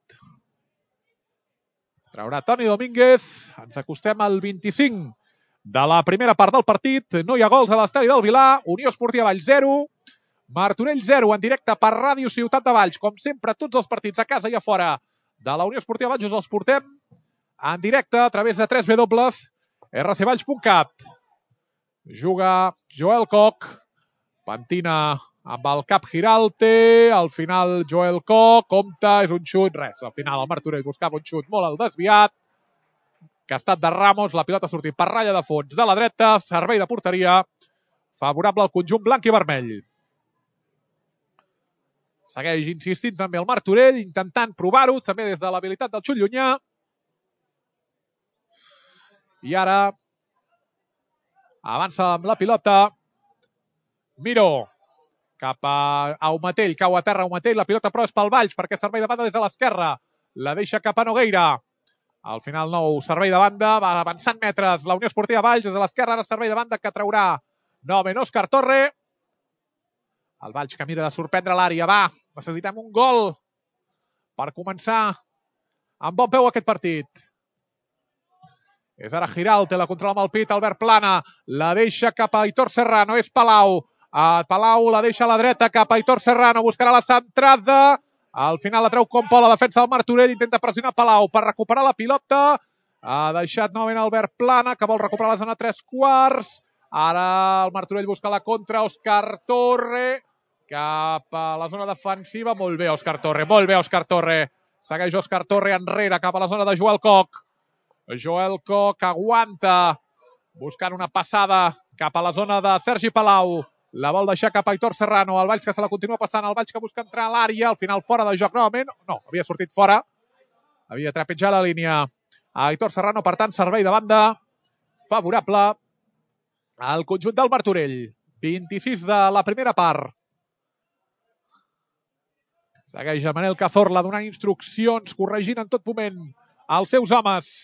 Traurà Toni Domínguez. Ens acostem al vint-i-cinc de la primera part del partit. No hi ha gols a l'estadi del Vilar. Unió Esportiva Valls zero. Martorell zero en directe per Ràdio Ciutat de Valls. Com sempre, tots els partits a casa i a fora de la Unió Esportiva Valls us els portem en directe a través de w w w punt r c valls punt cat. Juga Joel Koch. Pentina amb el cap Giralte, al final Joel Koch, compta, és un xut, res, al final el Martorell buscava un xut molt al desviat, que ha estat de Ramos, la pilota ha sortit per ratlla de fons de la dreta, servei de porteria, favorable al conjunt blanc i vermell. Segueix insistint també el Martorell, intentant provar-ho, també des de l'habilitat del xut llunyà. I ara avança amb la pilota Miró, cap a Aumatell, cau a terra Aumatell, la pilota però és pel Valls, perquè servei de banda des de l'esquerra, la deixa cap a Nogueira. Al final nou servei de banda, va avançant metres la Unió Esportiva Valls, des de l'esquerra, ara servei de banda que traurà novament Òscar Torre. El Valls que mira de sorprendre l'àrea, va, necessitem un gol per començar amb bon peu aquest partit. És ara Giralte, la controla amb el pit, Albert Plana, la deixa cap a Aitor Serrano, és Palau. A Palau la deixa a la dreta cap a Aitor Serrano, buscarà la centrada, al final la treu com pot la defensa del Martorell, intenta pressionar Palau per recuperar la pilota, ha deixat novament Albert Plana, que vol recuperar la zona tres quarts, ara el Martorell busca la contra, Òscar Torre, cap a la zona defensiva, molt bé Òscar Torre, molt bé Òscar Torre, segueix Òscar Torre enrere cap a la zona de Joel Koch, Joel Koch aguanta, buscant una passada cap a la zona de Sergi Palau, la vol deixar cap a Aitor Serrano, el Valls que se la continua passant, el Valls que busca entrar a l'àrea, al final fora de joc novament, no, havia sortit fora, havia trepitjat la línia a Aitor Serrano, per tant servei de banda favorable al conjunt del Martorell, vint-i-sis de la primera part. Segueix a Manel Cazorla donant instruccions, corregint en tot moment els seus homes.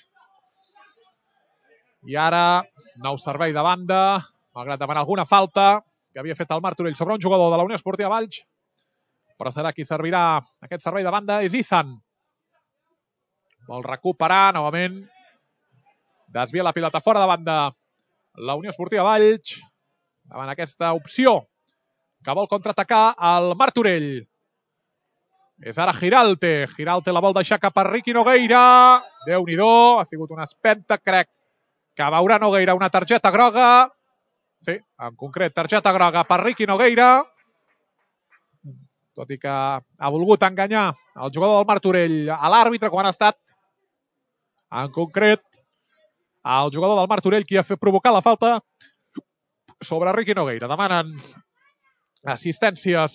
I ara, nou servei de banda, malgrat demanar alguna falta que havia fet el Martorell sobre un jugador de la Unió Esportiva Valls, però serà qui servirà aquest servei de banda, és Izan. Vol recuperar novament, desvia la pilota fora de banda la Unió Esportiva Valls, davant aquesta opció que vol contraatacar el Martorell. És ara Giralte, Giralte la vol deixar cap a Riqui Nogueira, Déu-n'hi-do, ha sigut una espenta, crec que veurà Nogueira una targeta groga, sí, en concret targeta groga per Riqui Nogueira, tot i que ha volgut enganyar el jugador del Martorell a l'àrbitre quan ha estat, en concret, el jugador del Martorell qui ha fet provocar la falta sobre Riqui Nogueira. Demanen assistències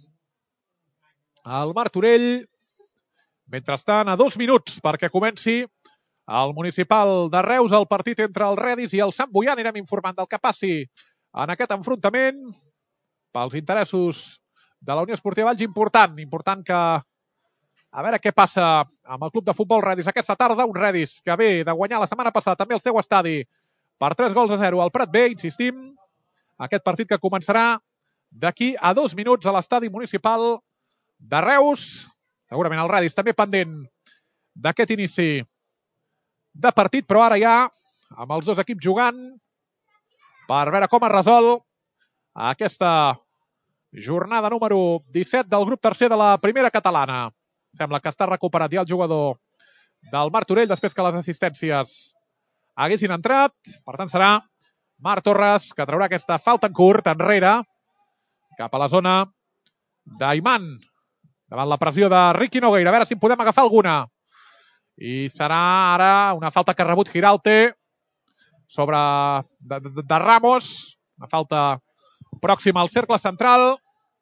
al Martorell, mentrestant a dos minuts perquè comenci el municipal de Reus, el partit entre el Redis i el Sant Boià. Anirem informant del que passi en aquest enfrontament pels interessos de la Unió Esportiva Valls. Important, important que a veure què passa amb el club de futbol Redis aquesta tarda. Un Redis que ve de guanyar la setmana passada també el seu estadi per tres gols a zero al Prat B, insistim. Aquest partit que començarà d'aquí a dos minuts a l'estadi municipal de Reus. Segurament el Redis també pendent d'aquest inici de partit, però ara ja amb els dos equips jugant per veure com es resol aquesta jornada número disset del grup tercer de la primera catalana. Sembla que està recuperat ja el jugador del Martorell després que les assistències haguessin entrat. Per tant serà Marc Torres que traurà aquesta falta en curt enrere cap a la zona d'Aiman davant la pressió de Riqui Nogueira. A veure si en podem agafar alguna. I serà ara una falta que ha rebut Giralte sobre de, de, de Ramos. Una falta pròxima al cercle central.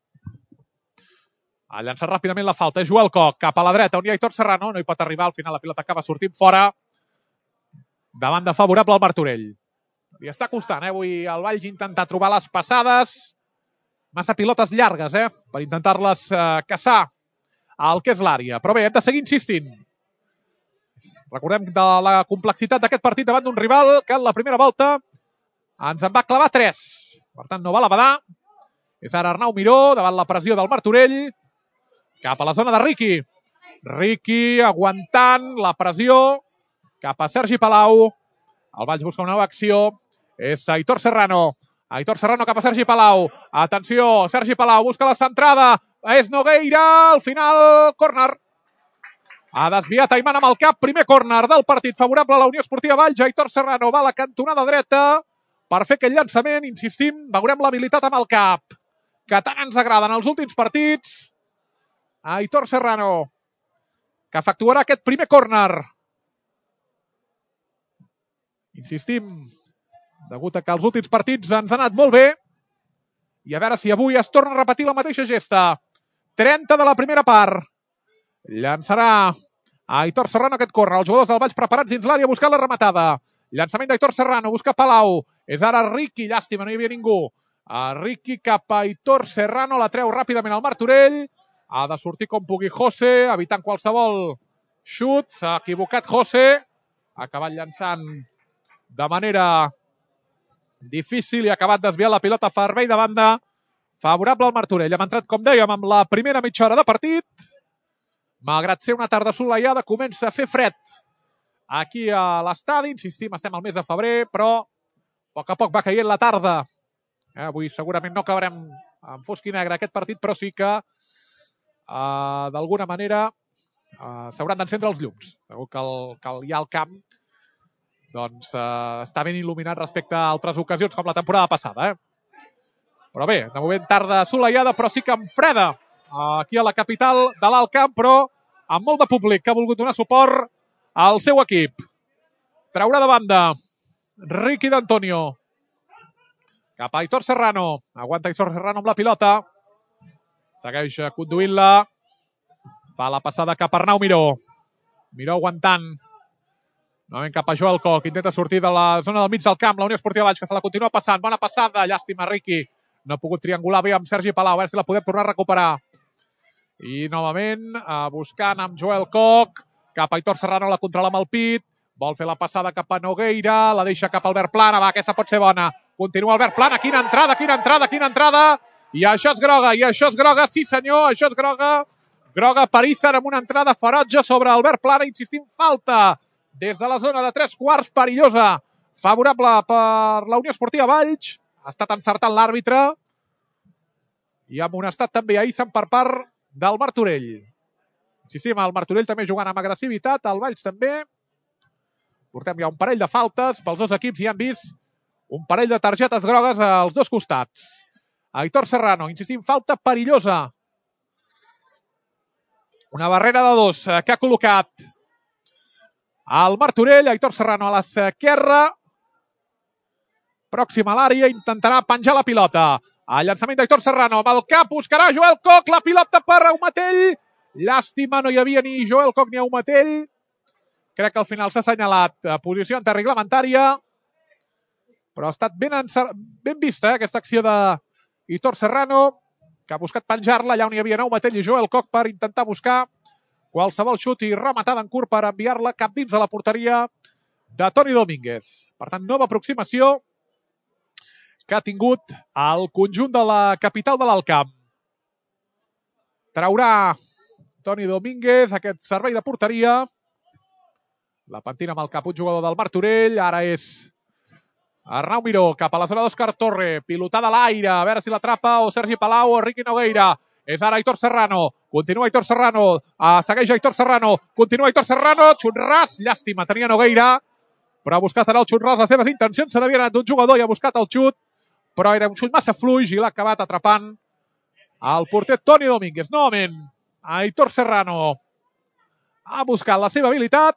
Ha llançat ràpidament la falta. És Joel Koch cap a la dreta on hi ha Aitor Serrano. No hi pot arribar. Al final la pilota acaba sortint fora. Davant de favorable al Martorell. Li està costant, eh? Avui el Valls intentar trobar les passades. Massa pilotes llargues, eh? Per intentar-les eh, caçar al que és l'àrea. Però bé, hem de seguir insistint. Recordem de la complexitat d'aquest partit davant d'un rival que en la primera volta ens en va clavar tres. Per tant, no val a badar. És ara Arnau Miró davant la pressió del Martorell. Cap a la zona de Riqui. Riqui aguantant la pressió cap a Sergi Palau. El Valls busca una nova acció. És Aitor Serrano. Aitor Serrano cap a Sergi Palau. Atenció, Sergi Palau busca la centrada. És Nogueira. Al final, córner. Ha desviat Aiman amb el cap. Primer córner del partit favorable a la Unió Esportiva Valls. Aitor Serrano va a la cantonada dreta per fer aquell llançament. Insistim, veurem l'habilitat amb el cap que tant ens agraden els últims partits. Aitor Serrano, que efectuarà aquest primer córner. Insistim, degut a que els últims partits ens han anat molt bé, i a veure si avui es torna a repetir la mateixa gesta. trenta de la primera part. Llançarà Aitor Serrano aquest córner. Els jugadors del Valls preparats dins l'àrea buscant la rematada. Llançament d'Aitor Serrano, busca Palau. És ara Riqui, llàstima, no hi havia ningú. A Riqui cap a Aitor Serrano, la treu ràpidament al Martorell. Ha de sortir com pugui José, evitant qualsevol xut. S'ha equivocat José. Ha acabat llançant de manera difícil i ha acabat desviant la pilota a servei de banda. Favorable al Martorell. Hem entrat, com dèiem, amb la primera mitja hora de partit. Malgrat ser una tarda assolellada, comença a fer fred aquí a l'estadi. Insistim, estem al mes de febrer, però a poc a poc va caient la tarda. Eh, avui segurament no acabarem en fosc i negre aquest partit, però sí que eh, d'alguna manera eh, s'hauran d'encendre els llums. Segur que, el, que el, ja el camp doncs, eh, està ben il·luminat respecte a altres ocasions com la temporada passada. Eh? Però bé, de moment tarda assolellada, però sí que amb freda aquí a la capital de l'Alt Camp, però amb molt de públic que ha volgut donar suport al seu equip. Traurà de banda Riqui d'Antonio. Cap a Aitor Serrano. Aguanta Aitor Serrano amb la pilota. Segueix conduint-la. Fa la passada cap a Arnau Miró. Miró aguantant. Novament cap a Joel Coc. Intenta sortir de la zona del mig del camp. La Unió Esportiva Valls, que se la continua passant. Bona passada. Llàstima, Riqui. No ha pogut triangular bé amb Sergi Palau. A veure si la podem tornar a recuperar. I novament eh, buscant amb Joel Coc. Cap a Aitor Serrano, la controla amb el pit. Vol fer la passada cap a Nogueira. La deixa cap a Albert Plana. Va, aquesta pot ser bona. Continua Albert Plana. Quina entrada, quina entrada, quina entrada. I això és groga, i això és groga. Sí, senyor, això és groga. Groga per Izar amb una entrada ferotge sobre Albert Plana. Insistim, falta des de la zona de tres quarts, perillosa. Favorable per la Unió Esportiva Valls. Ha estat encertant l'àrbitre. I ha amonestat també a Izar per part del Martorell. Insistim, el Martorell també jugant amb agressivitat. El Valls també. Portem ja un parell de faltes pels dos equips i han vist un parell de targetes grogues als dos costats. Aitor Serrano, insistim, falta perillosa. Una barrera de dos que ha col·locat el Martorell. Aitor Serrano a l'esquerra. Pròxim a l'àrea, intentarà penjar la pilota. El llançament d'Aitor Serrano amb el cap, buscarà Joel Coc, la pilota per Aumatell. Llàstima, no hi havia ni Joel Coc ni Aumatell. Crec que al final s'ha assenyalat posició antirreglamentària. Però ha estat ben, ben vista eh, aquesta acció d'Aitor Serrano, que ha buscat penjar-la allà on hi havia Aumatell i Joel Coc per intentar buscar qualsevol xut i rematada en curt per enviar-la cap dins de la porteria de Toni Domínguez. Per tant, nova aproximació que ha tingut el conjunt de la capital de l'Alt Camp. Traurà Toni Domínguez aquest servei de porteria. La pentina amb el cap un jugador del Martorell. Ara és Arnau Miró cap a la zona d'Òscar Torre. Pilotada a l'aire. A veure si l'atrapa o Sergi Palau o Riqui Nogueira. És ara Aitor Serrano. Continua Aitor Serrano. Uh, segueix Aitor Serrano. Continua Aitor Serrano. Xut ras. Llàstima. Tenia Nogueira. Però ha buscat ara el xut ras. Les seves intencions se n'havien anat d'un jugador i ha buscat el xut. Però era un xut massa fluix i l'ha acabat atrapant el porter Toni Domínguez. Novament, Aitor Serrano ha buscat la seva habilitat.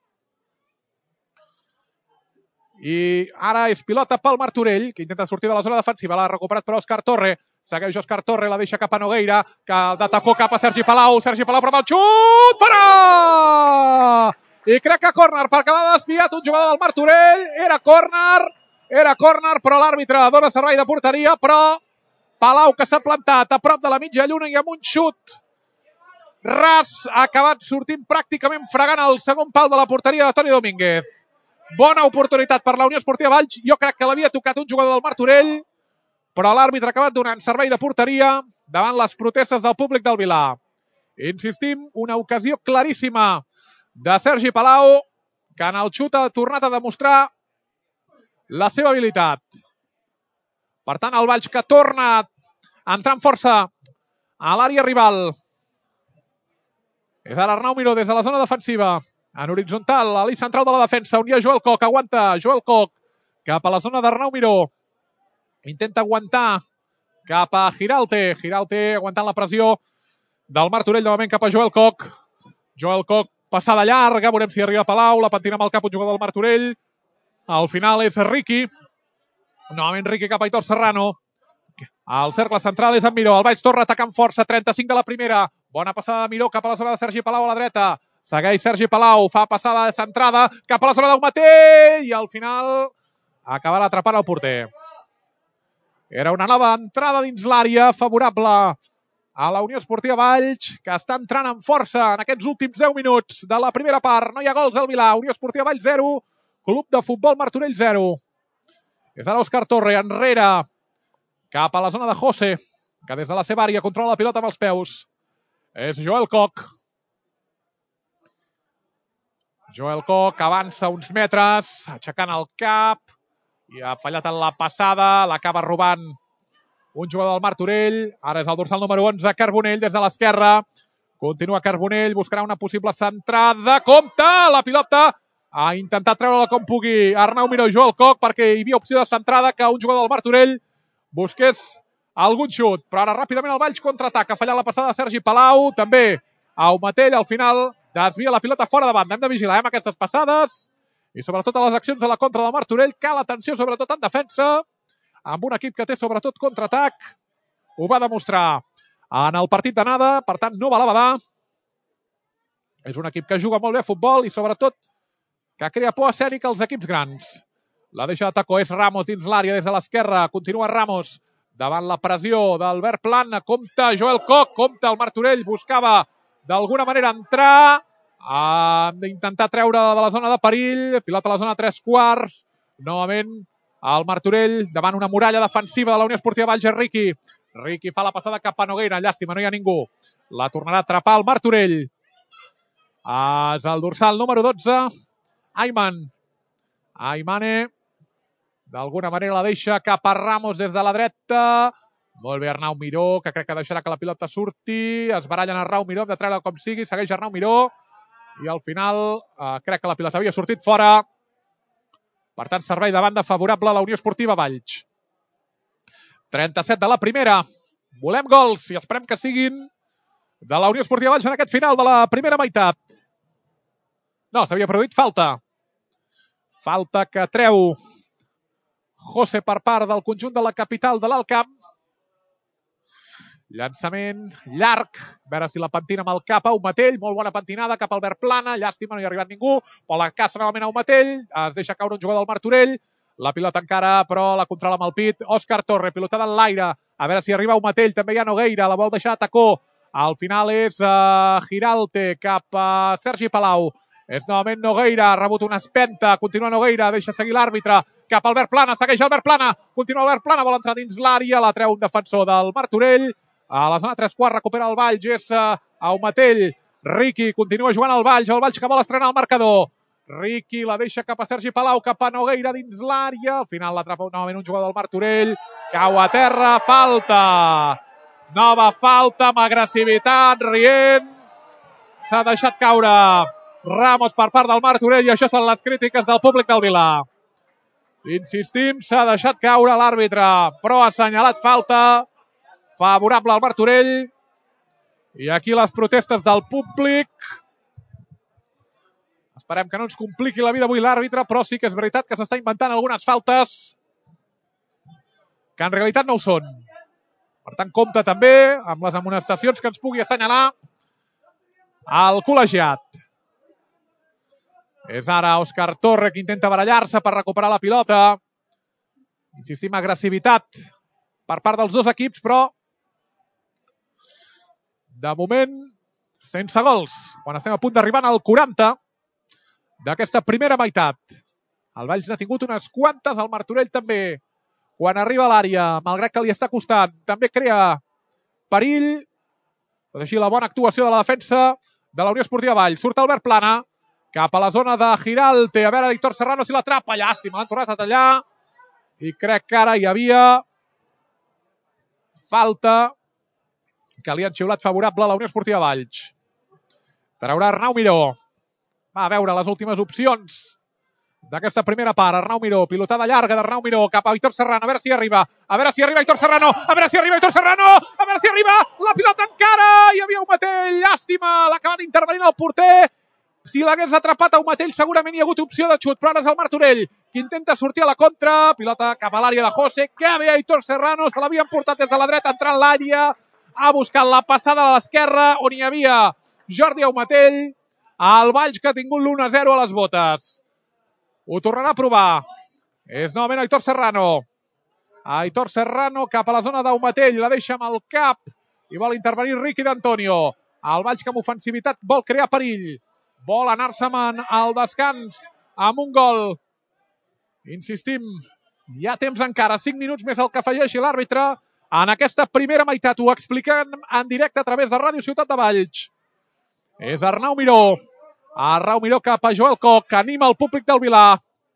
I ara és pilota pel Martorell, que intenta sortir de la zona defensiva. L'ha recuperat per Òscar Torre. Segueix Òscar Torre, la deixa cap a Nogueira, que de tacó cap a Sergi Palau. Sergi Palau prova el xut! Fora! I crec que córner, perquè l'ha desviat un jugador del Martorell. Era córner, era córner, però l'àrbitre dona servei de porteria, però Palau, que s'ha plantat a prop de la mitja lluna i amb un xut ras, ha acabat sortint pràcticament fregant el segon pal de la porteria de Toni Domínguez. Bona oportunitat per la Unió Esportiva Valls. Jo crec que l'havia tocat un jugador del Martorell, però l'àrbitre ha acabat donant servei de porteria davant les protestes del públic del Vilar. Insistim, una ocasió claríssima de Sergi Palau, que en el xut ha tornat a demostrar la seva habilitat. Per tant, el Valls que torna a entrar amb força a l'àrea rival. És ara Arnau Miró des de la zona defensiva. En horitzontal, a l'eix central de la defensa, on hi ha Joel Coc. Aguanta Joel Coc cap a la zona d'Arnau Miró. Intenta aguantar cap a Giralte. Giralte aguantant la pressió del Martorell, novament cap a Joel Koch. Joel Koch, passada llarga, veurem si arriba Palau, la pentina amb el cap un jugador del Martorell. Al final és Riqui. Novament Riqui cap a Aitor Serrano. El cercle central és en Miró. El Valls torna atacant força, trenta-cinc de la primera. Bona passada de Miró cap a la zona de Sergi Palau a la dreta. Segueix Sergi Palau, fa passada de centrada cap a la zona d'Aumatell i al final acabarà atrapant el porter. Era una nova entrada dins l'àrea favorable a la Unió Esportiva Valls, que està entrant amb força en aquests últims deu minuts de la primera part. No hi ha gols al Vilà. Unió Esportiva Valls zero, Club de Futbol Martorell zero. És ara Òscar Torre, enrere, cap a la zona de José, que des de la seva àrea controla la pilota amb els peus. És Joel Koch. Joel Koch avança uns metres, aixecant el cap, i ha fallat en la passada, l'acaba robant un jugador del Martorell. Ara és el dorsal número onze, Carbonell, des de l'esquerra. Continua Carbonell, buscarà una possible centrada. Compte! La pilota ha intentat treure-la com pugui Arnau Miró i Joel Koch, perquè hi havia opció de centrada que un jugador del Martorell busqués algun xut. Però ara ràpidament el Valls contraataca. Ha fallat la passada de Sergi Palau. També Aumatell al final desvia la pilota fora de banda. Hem de vigilar eh, amb aquestes passades. I sobretot a les accions de la contra del Martorell. Cal atenció sobretot en defensa. Amb un equip que té sobretot contraatac. Ho va demostrar en el partit d'anada. Per tant, no va a badar. És un equip que juga molt bé a futbol i sobretot que crea por escènica als equips grans. La deixa de taco és Ramos dins l'àrea des de l'esquerra. Continua Ramos davant la pressió d'Albert Plana. Compte Joel Koch, compte el Martorell. Buscava d'alguna manera entrar. Ha d'intentar treure de la zona de perill. Pilota a la zona tres quarts. Novament el Martorell davant una muralla defensiva de la Unió Esportiva Valls és Riqui. Riqui fa la passada cap a Nogueira. Llàstima, no hi ha ningú. La tornarà a atrapar el Martorell. És el dorsal número dotze. Ayman. Aymane. D'alguna manera la deixa cap a Ramos des de la dreta. Molt bé Arnau Miró, que crec que deixarà que la pilota surti. Es barallen Arnau Miró, hem de treure com sigui. Segueix Arnau Miró. I al final eh, crec que la pilota havia sortit fora. Per tant, servei de banda favorable a la Unió Esportiva Valls. trenta-set de la primera. Volem gols i esperem que siguin de la Unió Esportiva Valls en aquest final de la primera meitat. No, s'havia produït falta. Falta que treu José per part del conjunt de la capital de l'Alt Camp. Llançament llarg. A veure si la pentina amb el cap a Aumatell. Molt bona pentinada cap al Albert Plana. Llàstima, no hi ha arribat ningú. Però la caça novament a Aumatell. Es deixa caure un jugador del Martorell. La pilota encara, però la controla amb el pit. Òscar Torre, pilotada en l'aire. A veure si arriba Aumatell. També hi ha Nogueira. La vol deixar a tacó. Al final és uh, Giralte cap a Sergi Palau. És novament Nogueira, ha rebut una espenta, continua Nogueira, deixa seguir l'àrbitre, cap a Albert Plana, segueix Albert Plana, continua Albert Plana, vol entrar dins l'àrea, la treu un defensor del Martorell, a la zona tres quarts recupera el Valls, és Aumatell, Riqui, continua jugant al Valls, el Valls que vol estrenar el marcador, Riqui la deixa cap a Sergi Palau, cap a Nogueira dins l'àrea, al final l'atrapa novament un jugador del Martorell, cau a terra, falta, nova falta amb agressivitat, rient, s'ha deixat caure Ramos per part del Martorell i això són les crítiques del públic del Vilà. Insistim, s'ha deixat caure l'àrbitre, però ha assenyalat falta favorable al Martorell. I aquí les protestes del públic. Esperem que no ens compliqui la vida avui l'àrbitre, però sí que és veritat que s'està inventant algunes faltes que en realitat no ho són. Per tant, compte també amb les amonestacions que ens pugui assenyalar el col·legiat. És ara Òscar Torre que intenta barallar-se per recuperar la pilota. Insistim, agressivitat per part dels dos equips, però de moment sense gols. Quan estem a punt d'arribar al quaranta d'aquesta primera meitat. El Valls n'ha tingut unes quantes, el Martorell també. Quan arriba a l'àrea, malgrat que li està costant, també crea perill. Tot així, la bona actuació de la defensa de la Unió Esportiva Valls. Surt Albert Plana cap a la zona de Giralte. A veure, Aitor Serrano si l'atrapa. Llàstima, l'han tornat a tallar. I crec que ara hi havia falta que li han xiulat favorable a la Unió Esportiva Valls. Traurà Arnau Miró. Va a veure les últimes opcions d'aquesta primera part. Arnau Miró, pilotada llarga d'Arnau Miró cap a Aitor Serrano, a veure si arriba, a veure si arriba Aitor Serrano, a veure si arriba Aitor Serrano, a veure si arriba, la pilota encara, hi havia Umatell, llàstima, l'ha acabat intervenint el porter, si l'hagués atrapat a Umatell segurament hi ha hagut opció de xut, però ara és el Martorell, que intenta sortir a la contra, pilota cap a l'àrea de José, que ve Aitor Serrano, se l'havien portat des de la dreta, entrant a l'àrea, ha buscat la passada a l'esquerra, on hi havia Jordi Umatell, el Valls que ha tingut l'u a zero a les botes. Ho tornarà a provar. És novament Aitor Serrano. Aitor Serrano cap a la zona d'Umatell. La deixa amb el cap. I vol intervenir Riqui d'Antonio. El Valls que amb ofensivitat vol crear perill. Vol anar-se'n al descans amb un gol. Insistim, hi ha temps encara. cinc minuts més el que afegeixi l'àrbitre. En aquesta primera meitat ho expliquem en directe a través de Ràdio Ciutat de Valls. És Arnau Miró. Arnau Miró cap a Joel Coc, que anima el públic del Vilà.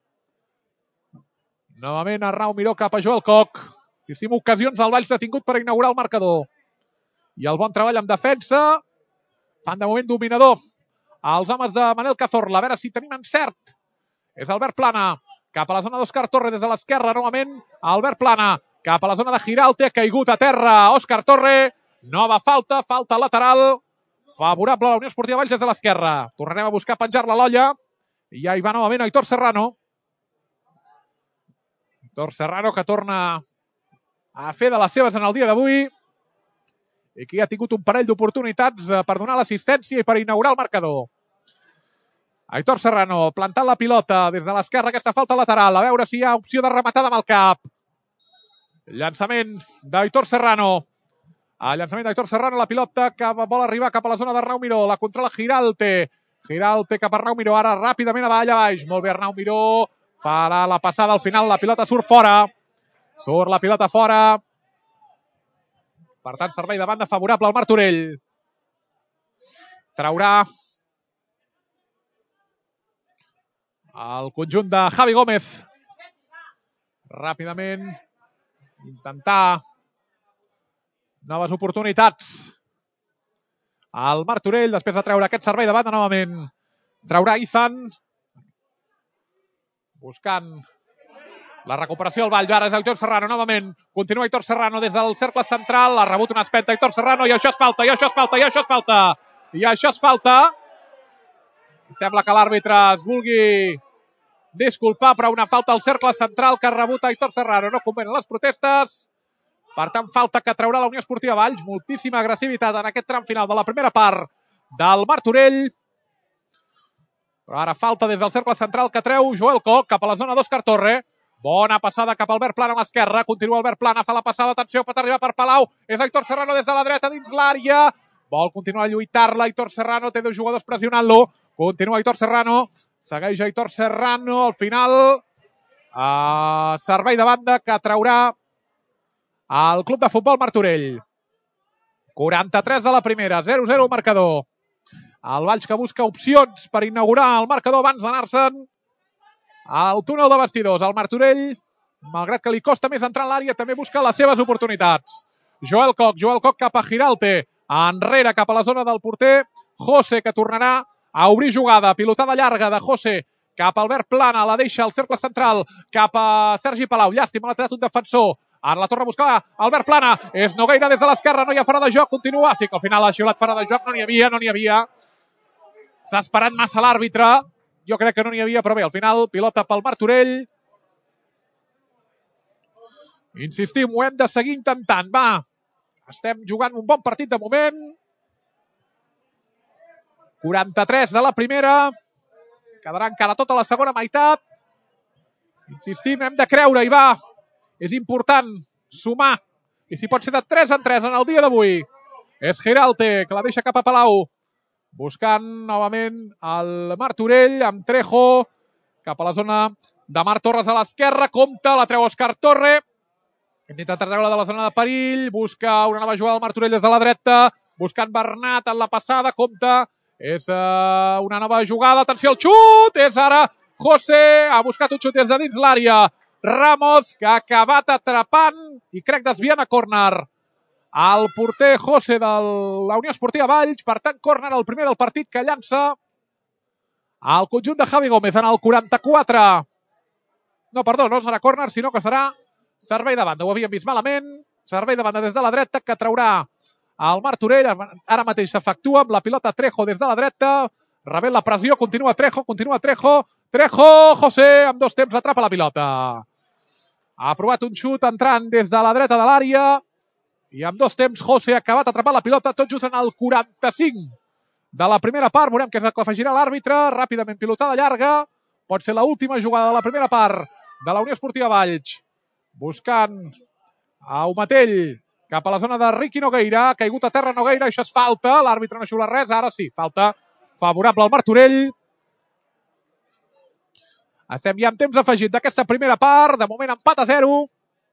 Novament Arnau Miró cap a Joel Coc. Moltíssimes ocasions el Valls ha tingut per inaugurar el marcador. I el bon treball en defensa. Fan de moment dominador els homes de Manel Cazorla. A veure si tenim encert. És Albert Plana. Cap a la zona d'Òscar Torre des de l'esquerra. Novament Albert Plana. Cap a la zona de Giralte. Ha caigut a terra Òscar Torre. Nova falta. Falta lateral. Favorable a la Unió Esportiva Valls des de l'esquerra. Tornarem a buscar penjar-la a l'olla. I ja hi va novament Aitor Serrano. Aitor Serrano que torna a fer de les seves en el dia d'avui. I que ja ha tingut un parell d'oportunitats per donar l'assistència i per inaugurar el marcador. Aitor Serrano plantant la pilota des de l'esquerra, aquesta falta lateral. A veure si hi ha opció de rematada amb el cap. Llançament d'Aitor Serrano. El llançament d'Aitor Serrano, la pilota que vol arribar cap a la zona d'Arnau Miró. La controla Giralte. Giralte cap a Arnau Miró. Ara ràpidament avall a baix. Molt bé Arnau Miró. Farà la passada al final. La pilota surt fora. Surt la pilota fora. Per tant, servei de banda favorable al Martorell. Traurà el conjunt de Javi Gómez. Ràpidament. Intentar noves oportunitats. El Martorell, després de treure aquest servei de banda novament, traurà Izan. Buscant la recuperació al Valls. Ara és Aitor Serrano, novament. Continua Aitor Serrano des del cercle central. Ha rebut un espet d'Aitor Serrano i això és falta, i això és falta, i això és falta. I això és falta. Sembla que l'àrbitre es vulgui disculpar, però una falta al cercle central que ha rebut Aitor Serrano. No convenen les protestes. Per tant, falta que traurà la Unió Esportiva Valls. Moltíssima agressivitat en aquest tram final de la primera part del Martorell. Però ara falta des del cercle central que treu Joel Coc cap a la zona d'Òscar Torre. Bona passada cap a Albert Plana a l'esquerra. Continua Albert Plana, fa la passada. Atenció, pot arribar per Palau. És Aitor Serrano des de la dreta dins l'àrea. Vol continuar a lluitar-la. Aitor Serrano té dos jugadors pressionant-lo. Continua Aitor Serrano. Segueix Aitor Serrano. Al final, uh, servei de banda que traurà el Club de Futbol Martorell. quaranta-tres de la primera, zero zero el marcador. El Valls que busca opcions per inaugurar el marcador abans d'anar-se'n al túnel de vestidors. El Martorell, malgrat que li costa més entrar en l'àrea, també busca les seves oportunitats. Joel Coc, Joel Coc cap a Giralte. Enrere cap a la zona del porter. José que tornarà a obrir jugada. Pilotada llarga de José cap a Albert Plana. La deixa al cercle central cap a Sergi Palau. Llàstima, l'ha tret un defensor. Ara la torna a buscar Albert Plana. És Nogueira des de l'esquerra. No hi ha fora de joc. Continua. Sí que al final ha xiulat fora de joc. No n'hi havia, no n'hi havia. S'ha esperat massa l'àrbitre. Jo crec que no n'hi havia, però bé, al final, pilota pel Martorell. Insistim, ho hem de seguir intentant. Va, estem jugant un bon partit de moment. quaranta-tres de la primera. Quedarà encara tota la segona meitat. Insistim, hem de creure, i va. És important sumar. I si pot ser de tres en tres en el dia d'avui. És Giralte, que la deixa cap a Palau. Buscant novament el Martorell amb Trejo. Cap a la zona de Marc Torres a l'esquerra. Compte, la treu Òscar Torre. Intenta treure de la zona de perill. Busca una nova jugada del Martorell des de la dreta. Buscant Bernat en la passada. Compte. És uh, una nova jugada. Atenció al xut. És ara José. Ha buscat un xut des de dins l'àrea. Ramos, que ha acabat atrapant i crec desviant a córner. El porter José de la Unió Esportiva Valls. Per tant, córner el primer del partit que llança al conjunt de Javi Gómez en el quaranta-quatre. No, perdó, no serà córner, sinó que serà servei de banda. Ho havíem vist malament. Servei de banda des de la dreta que traurà el Martorell. Ara mateix s'efectua amb la pilota Trejo des de la dreta. Rebent la pressió, continua Trejo, continua Trejo. Trejo, José, amb dos temps atrapa la pilota. Ha provat un xut entrant des de la dreta de l'àrea. I amb dos temps José ha acabat atrapant la pilota tot just en el quaranta-cinc de la primera part. Veurem què és el que afegirà l'àrbitre. Ràpidament pilotada llarga. Pot ser l'última jugada de la primera part de la Unió Esportiva Valls. Buscant a Umatell cap a la zona de Riqui Nogueira. Ha caigut a terra Nogueira. Això és falta. L'àrbitre no xiula res. Ara sí, falta favorable al Martorell. Estem ja en temps afegit d'aquesta primera part. De moment empat a zero.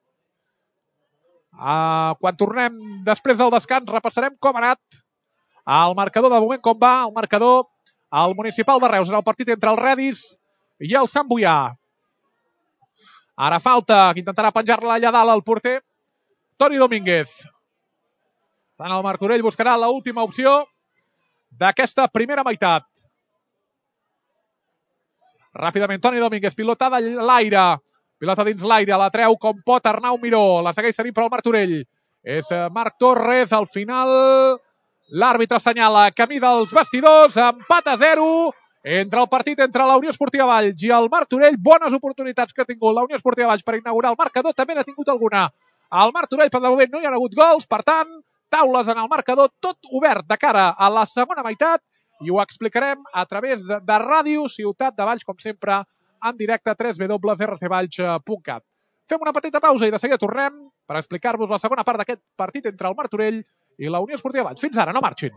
Uh, quan tornem després del descans repassarem com ha anat el marcador. De moment com va el marcador al Municipal de Reus en el partit entre el Redis i el Sant Boià. Ara falta, que intentarà penjar-la allà dalt al porter Toni Domínguez. Tant el Martorell buscarà l'última opció d'aquesta primera meitat. Ràpidament Toni Domínguez, pilotada a l'aire. Pilota dins l'aire, la treu com pot Arnau Miró. La segueix seguint per al Martorell. És Marc Torres, al final l'àrbitre assenyala camí dels vestidors. Empat a zero entre el partit entre la Unió Esportiva Valls i el Martorell. Bones oportunitats que ha tingut la Unió Esportiva Valls per inaugurar el marcador. També n'ha tingut alguna al Martorell, però de moment no hi ha hagut gols. Per tant, taules en el marcador, tot obert de cara a la segona meitat. I ho explicarem a través de Ràdio Ciutat de Valls, com sempre, en directe a w w w punt r c valls punt cat. Fem una petita pausa i de seguida tornem per explicar-vos la segona part d'aquest partit entre el Martorell i la Unió Esportiva Valls. Fins ara, no marxin.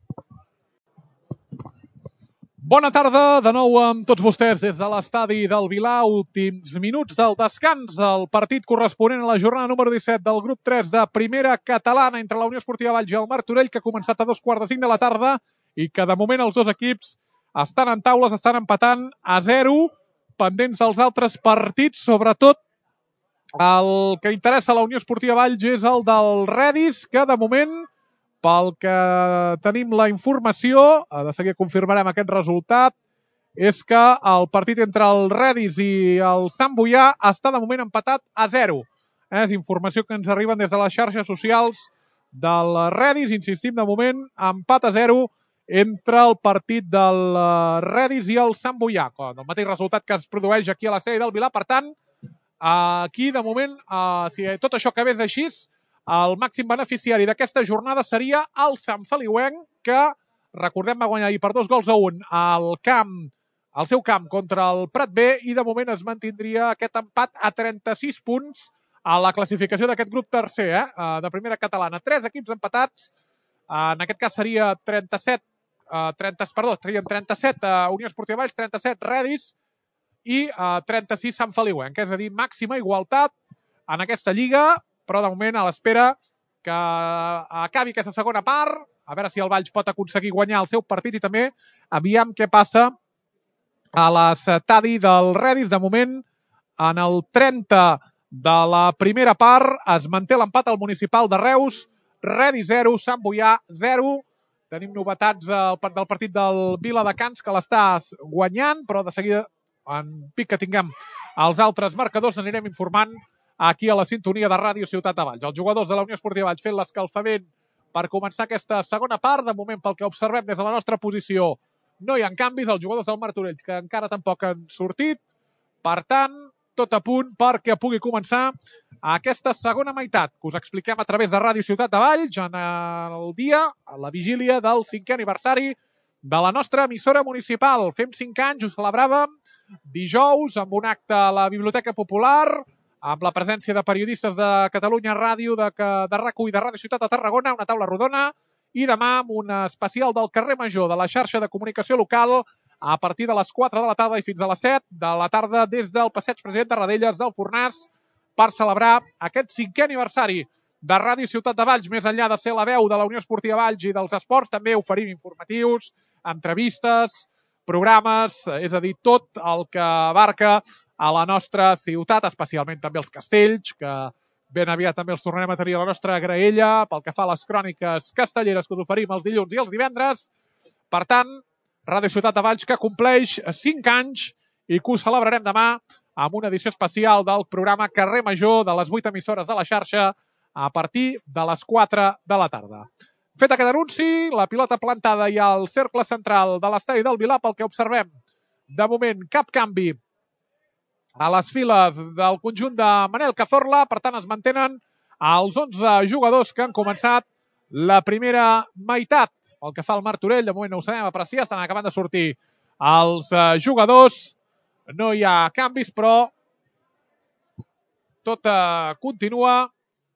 Bona tarda, de nou amb tots vostès des de l'estadi del Vilà. Últims minuts del descans, el partit corresponent a la jornada número disset del grup tres de primera catalana entre la Unió Esportiva Valls i el Martorell, que ha començat a dos quarts de cinc de la tarda i que de moment els dos equips estan en taules, estan empatant a zero, pendents dels altres partits. Sobretot el que interessa a la Unió Esportiva Valls és el del Redis, que de moment, pel que tenim la informació, de seguida confirmarem aquest resultat, és que el partit entre el Redis i el Sant Boià està de moment empatat a zero. És informació que ens arriben des de les xarxes socials del Redis. Insistim, de moment, empat a zero entre el partit del Redis i el Sant Boià. El mateix resultat que es produeix aquí a la sèrie del Vilà. Per tant, aquí, de moment, si tot això acabés així, el màxim beneficiari d'aquesta jornada seria el Sant Feliuenc, que, recordem, va guanyar ahir per dos gols a un al camp, al seu camp contra el Prat B, i de moment es mantindria aquest empat a trenta-sis punts a la classificació d'aquest grup tercer, eh? de primera catalana. Tres equips empatats, en aquest cas seria trenta-set, trenta, perdó, serien trenta-set Unió Esportiva Valls, trenta-set Redis i trenta-sis Sant Feliuenc, és a dir, màxima igualtat en aquesta lliga, però de moment a l'espera que acabi aquesta segona part, a veure si el Valls pot aconseguir guanyar el seu partit i també aviam què passa a l'estadi del Redis. De moment, en el trenta de la primera part es manté l'empat al Municipal de Reus, Redis zero, Sant Boià zero. Tenim novetats del partit del Viladecans, que l'està guanyant, però de seguida, en pic que tinguem els altres marcadors, anirem informant aquí a la sintonia de Ràdio Ciutat de Valls. Els jugadors de la Unió Esportiva Valls fent l'escalfament per començar aquesta segona part. De moment, pel que observem des de la nostra posició, no hi ha canvis. Els jugadors del Martorell, que encara tampoc han sortit. Per tant, tot a punt perquè pugui començar aquesta segona meitat, que us expliquem a través de Ràdio Ciutat de Valls en el dia, a la vigília del cinquè aniversari de la nostra emissora municipal. Fem cinc anys, ho celebràvem dijous amb un acte a la Biblioteca Popular, amb la presència de periodistes de Catalunya Ràdio, de, de RAC1 i de Ràdio Ciutat de Tarragona, una taula rodona, i demà amb un especial del carrer Major de la xarxa de comunicació local a partir de les quatre de la tarda i fins a les set de la tarda des del Passeig President de Radelles del Fornàs per celebrar aquest cinquè aniversari de Ràdio Ciutat de Valls. Més enllà de ser la veu de la Unió Esportiva Valls i dels esports, també oferim informatius, entrevistes, programes, és a dir, tot el que abarca a la nostra ciutat, especialment també els castells, que ben aviat també els tornarem a tenir a la nostra graella, pel que fa a les cròniques castelleres que us oferim els dilluns i els divendres. Per tant, Ràdio Ciutat de Valls, que compleix cinc anys i que ho celebrarem demà amb una edició especial del programa Carrer Major de les vuit emissores de la xarxa a partir de les quatre de la tarda. Fet aquest anunci, la pilota plantada i al cercle central de l'estadi del Vilar, pel que observem, de moment cap canvi a les files del conjunt de Manel Cazorla, per tant es mantenen els onze jugadors que han començat la primera meitat. Pel que fa al Martorell, de moment no ho sabem apreciar, estan acabant de sortir els jugadors, no hi ha canvis, però tot continua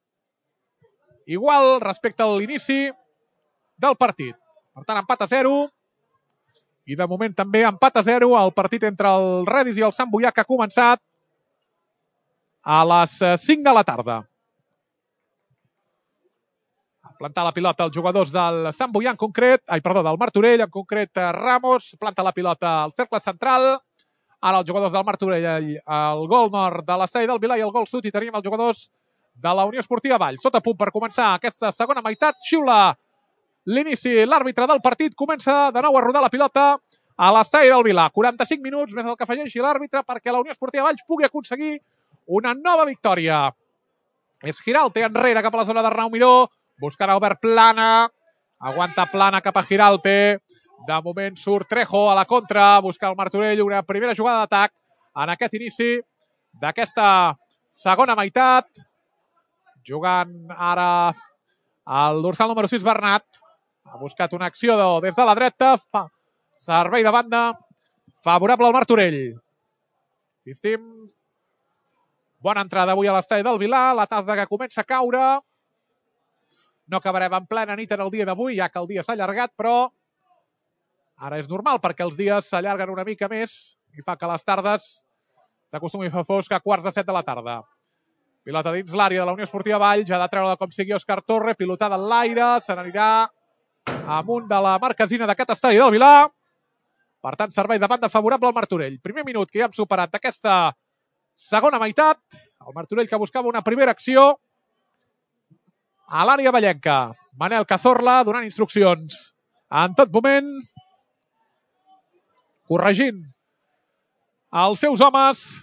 igual respecte a l'inici del partit. Per tant, empat a zero. I de moment també empat a zero el partit entre el Redis i el Sant Boià, que ha començat a les cinc de la tarda. A plantar la pilota els jugadors del Sant Boià en concret, ai, perdó, del Martorell, en concret Ramos, planta la pilota al cercle central. Ara els jugadors del Martorell, el gol nord de l'estadi del Vilar i el gol sud, i tenim els jugadors de la Unió Esportiva Valls. Tot a punt per començar aquesta segona meitat. Xiula l'inici, l'àrbitre del partit comença de nou a rodar la pilota a l'estadi del Vilar. quaranta-cinc minuts més del que afegeixi l'àrbitre perquè la Unió Esportiva Valls pugui aconseguir una nova victòria. És Giralte enrere cap a la zona d'Arnau Miró, buscant Albert Plana, aguanta Plana cap a Giralte, de moment surt Trejo a la contra, busca el Martorell una primera jugada d'atac en aquest inici d'aquesta segona meitat, jugant ara el dorsal número sis, Bernat. Ha buscat una acció des de la dreta. Servei de banda favorable al Martorell. Insistim. Bona entrada avui a l'estadi del Vilar. La tarda que comença a caure. No acabarem en plena nit en el dia d'avui, ja que el dia s'ha allargat, però ara és normal perquè els dies s'allarguen una mica més i fa que les tardes s'acostumi a fer fosc a quarts de set de la tarda. Pilota dins l'àrea de la Unió Esportiva Valls, ha de treure com sigui Òscar Torre, pilotada en l'aire, se n'anirà amunt de la marquesina d'aquest estadi del Vilar. Per tant, servei de banda favorable al Martorell. Primer minut que ja hem superat d'aquesta segona meitat. El Martorell que buscava una primera acció a l'àrea vallenca. Manel Cazorla donant instruccions en tot moment, corregint els seus homes.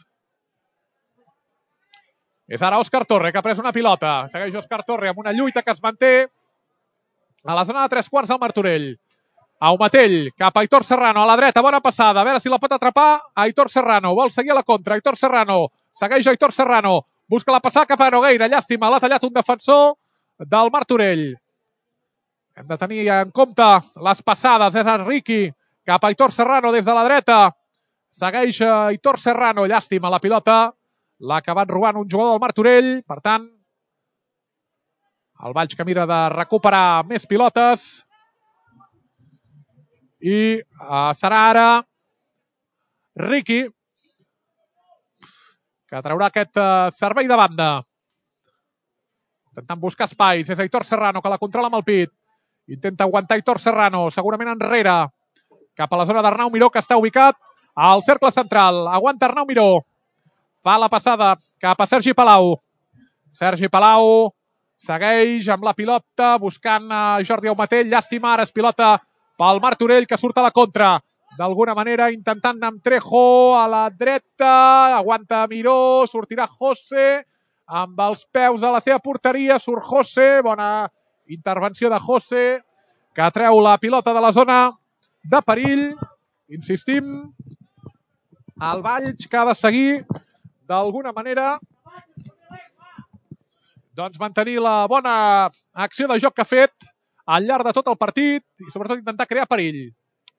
És ara Òscar Torre, que ha pres una pilota. Segueix Òscar Torre amb una lluita que es manté a la zona de tres quarts del Martorell. Aumatell, cap a Aitor Serrano, a la dreta, bona passada. A veure si la pot atrapar Aitor Serrano. Vol seguir a la contra, Aitor Serrano. Segueix Aitor Serrano. Busca la passada cap a Nogueira. Llàstima, l'ha tallat un defensor del Martorell. Hem de tenir en compte les passades. És el Riqui, cap a Aitor Serrano des de la dreta. Segueix Aitor Serrano. Llàstima, la pilota l'ha acabat robant un jugador del Martorell. Per tant, el Valls que mira de recuperar més pilotes. I uh, serà ara Riqui que traurà aquest uh, servei de banda. Intentant buscar espais. És Aitor Serrano que la controla amb el pit. Intenta aguantar Aitor Serrano, segurament enrere. Cap a la zona d'Arnau Miró, que està ubicat al cercle central. Aguanta Arnau Miró. Fa la passada cap a Sergi Palau. Sergi Palau segueix amb la pilota, buscant a Jordi Aumatell. Llàstima, ara es pilota pel Martorell, que surt a la contra. D'alguna manera intentant amb Trejo a la dreta. Aguanta Miró, sortirà José amb els peus de la seva porteria. Surt José, bona intervenció de José, que treu la pilota de la zona de perill. Insistim, el Valls que ha de seguir d'alguna manera doncs mantenir la bona acció de joc que ha fet al llarg de tot el partit i sobretot intentar crear perill.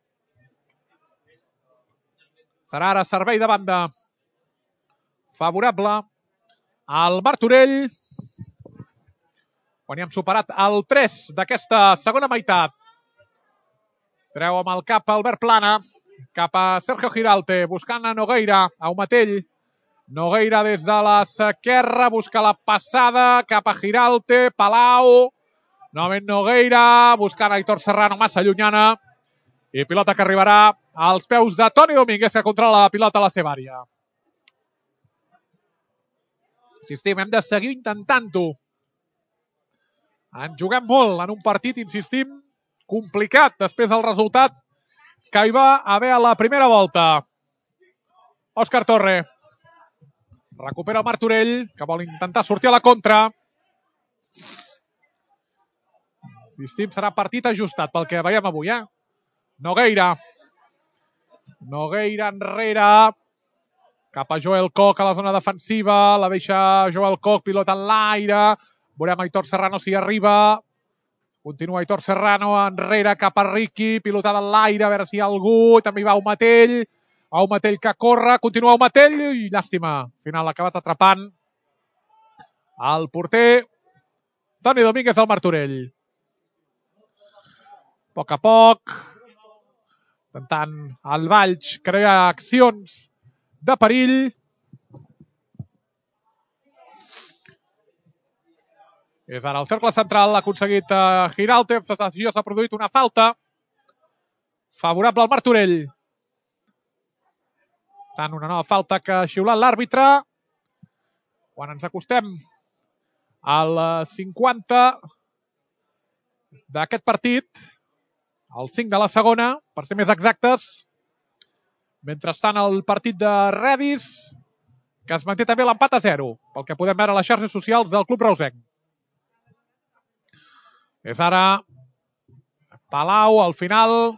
Serà ara servei de banda favorable al Martorell. Quan hi hem superat el tres d'aquesta segona meitat. Treu amb el cap Albert Plana, cap a Sergio Giralte, buscant a Nogueira, Aumatell. Nogueira des de l'esquerra, busca la passada cap a Giralte, Palau. Novament Nogueira, buscant a Aitor Serrano, massa llunyana. I pilota que arribarà als peus de Toni Domínguez, que controla la pilota a la seva àrea. Insistim, hem de seguir intentant-ho. En juguem molt en un partit, insistim, complicat després del resultat que hi va haver a la primera volta. Òscar Torre. Recupera el Martorell, que vol intentar sortir a la contra. Insistim, serà partit ajustat pel que veiem avui, eh? Nogueira. Nogueira enrere. Cap a Joel Koch a la zona defensiva. La deixa Joel Koch, pilota en l'aire. Veurem Aitor Serrano si arriba. Continua Aitor Serrano enrere cap a Riqui. Pilotada en l'aire, a veure si hi ha algú. També hi va Aumatell. Aumatell que corre. Continua Aumatell i llàstima. Al final l'ha acabat atrapant el porter Toni Domínguez al Martorell. A poc a poc, intentant el Valls crear accions de perill. És ara el cercle central, l'ha aconseguit uh, Giralter, s'ha produït una falta favorable al Martorell. Tant una nova falta que ha xiulat l'àrbitre. Quan ens acostem al cinquanta d'aquest partit, el cinc de la segona, per ser més exactes. Mentrestant, el partit de Redis, que es manté també l'empat a zero, pel que podem veure a les xarxes socials del Club Reusenc. És ara Palau, al final,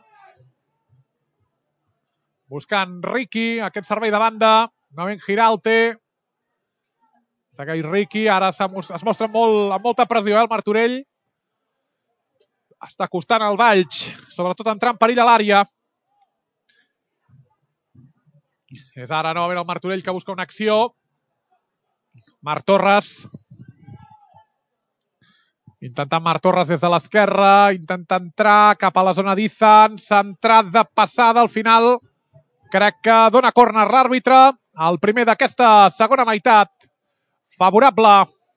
buscant Riqui, aquest servei de banda, novament Giralte. Segueix Riqui, ara es mostra molt, amb molta pressió, eh, el Martorell. Està costant el Valls, sobretot entrant en perill a l'àrea. És ara novament el Martorell que busca una acció. Marc Torres. Intentant Marc Torres des de l'esquerra, intenta entrar cap a la zona d'Izan, centrat de passada al final. Crec que dona córner l'àrbitre. El primer d'aquesta segona meitat. Favorable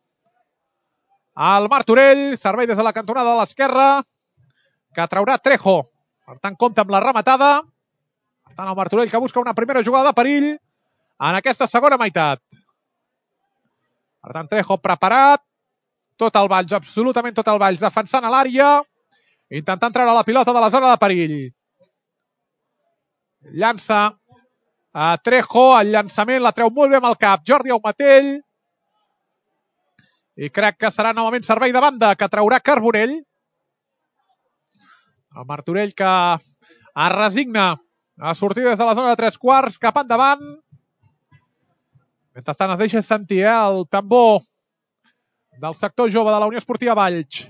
al Martorell, servei des de la cantonada de l'esquerra, que traurà Trejo. Per tant, compta amb la rematada. Per tant, el Martorell que busca una primera jugada de perill en aquesta segona meitat. Per tant, Trejo preparat. Tot el Valls, absolutament tot el Valls, defensant a l'àrea, intentant treure la pilota de la zona de perill. Llança a Trejo, el llançament la treu molt bé amb el cap Jordi Aumatell. I crec que serà novament servei de banda que traurà Carbonell. El Martorell que es resigna a sortir des de la zona de tres quarts cap endavant. Mentrestant es deixa sentir eh, el tambor del sector jove de la Unió Esportiva Valls.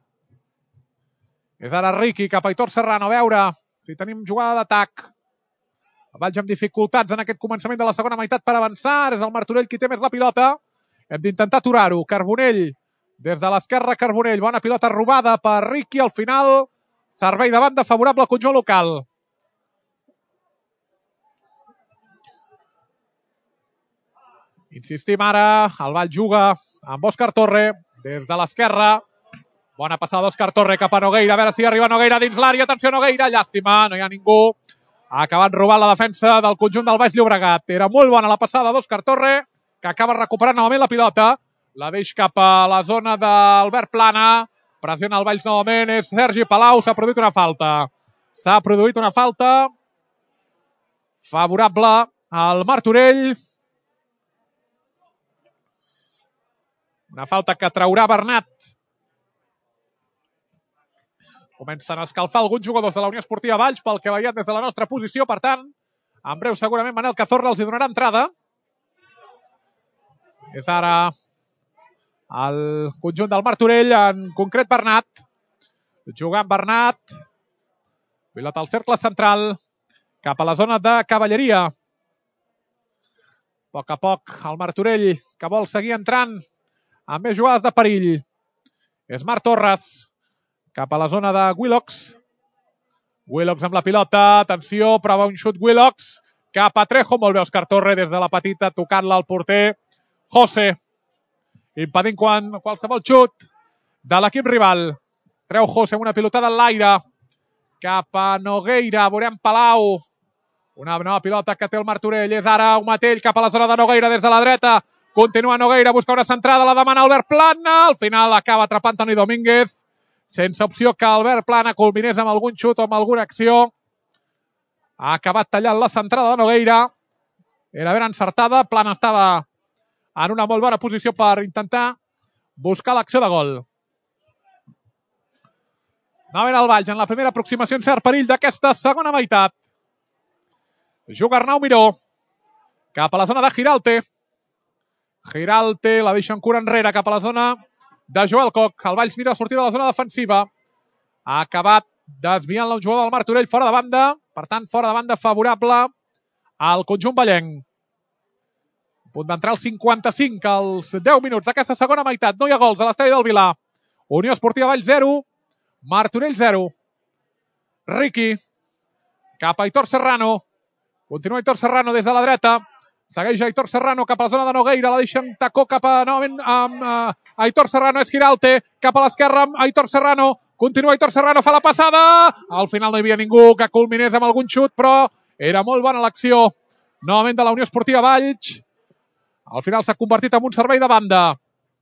És ara Riqui cap a Aitor Serrano. A veure si tenim jugada d'atac. Valls amb dificultats en aquest començament de la segona meitat per avançar. És el Martorell qui té més la pilota. Hem d'intentar aturar-ho. Carbonell des de l'esquerra. Carbonell, bona pilota robada per Riqui. Al final, servei de banda favorable al conjunt local. Insistim ara, el Valls juga amb Òscar Torre des de l'esquerra. Bona passada d'Òscar Torre cap a Nogueira. A veure si arriba Nogueira dins l'àrea. Atenció, Nogueira. Llàstima, no hi ha ningú. Ha acabat robant la defensa del conjunt del Baix Llobregat. Era molt bona la passada d'Òscar Torre, que acaba recuperant novament la pilota. La deix cap a la zona d'Albert Plana. Pressiona el Valls novament. És Sergi Palau. S'ha produït una falta. S'ha produït una falta favorable al Martorell. Una falta que traurà Bernat. Comencen a escalfar alguns jugadors de la Unió Esportiva Valls pel que veiem des de la nostra posició. Per tant, en breu segurament Manel Cazorla els hi donarà entrada. És ara el conjunt del Martorell, en concret Bernat. Jugant Bernat. Pilota al cercle central cap a la zona de cavalleria. A poc a poc el Martorell que vol seguir entrant amb més jugades de perill. És Marc Torres cap a la zona de Willox. Willox amb la pilota. Atenció, prova un xut Willox. Cap a Trejo. Molt bé Òscar Torre des de la petita tocant-la al porter José. Impedint quan, qualsevol xut de l'equip rival. Treu José amb una pilotada en l'aire. Cap a Nogueira. Veurem Palau. Una nova pilota que té el Martorell. És ara un Matell cap a la zona de Nogueira des de la dreta. Continua Nogueira, busca una centrada, la demana Albert Plana. Al final acaba atrapant Toni Domínguez. Sense opció que Albert Plana culminés amb algun xut o amb alguna acció. Ha acabat tallant la centrada de Nogueira. Era ben encertada. Plana estava en una molt bona posició per intentar buscar l'acció de gol. Novament el Valls en la primera aproximació en cert perill d'aquesta segona meitat. Juga Arnau Miró cap a la zona de Giralte. Giralte la deixa en cura enrere cap a la zona de Joel Coc. El Valls mira a sortir de la zona defensiva. Ha acabat desviant el jugador del Martorell fora de banda. Per tant, fora de banda favorable al conjunt vallenc. A punt d'entrar al cinquanta-cinc, als deu minuts d'aquesta segona meitat. No hi ha gols a l'estadi del Vilar. Unió Esportiva Valls zero, Martorell zero. Riqui cap a Aitor Serrano. Continua Aitor Serrano des de la dreta. Segueix Aitor Serrano cap a la zona de Nogueira. La deixa en tacó cap a novament amb uh, Aitor Serrano. És Giralte cap a l'esquerra amb Aitor Serrano. Continua Aitor Serrano, fa la passada. Al final no hi havia ningú que culminés amb algun xut, però era molt bona l'acció. Novament de la Unió Esportiva Valls. Al final s'ha convertit en un servei de banda.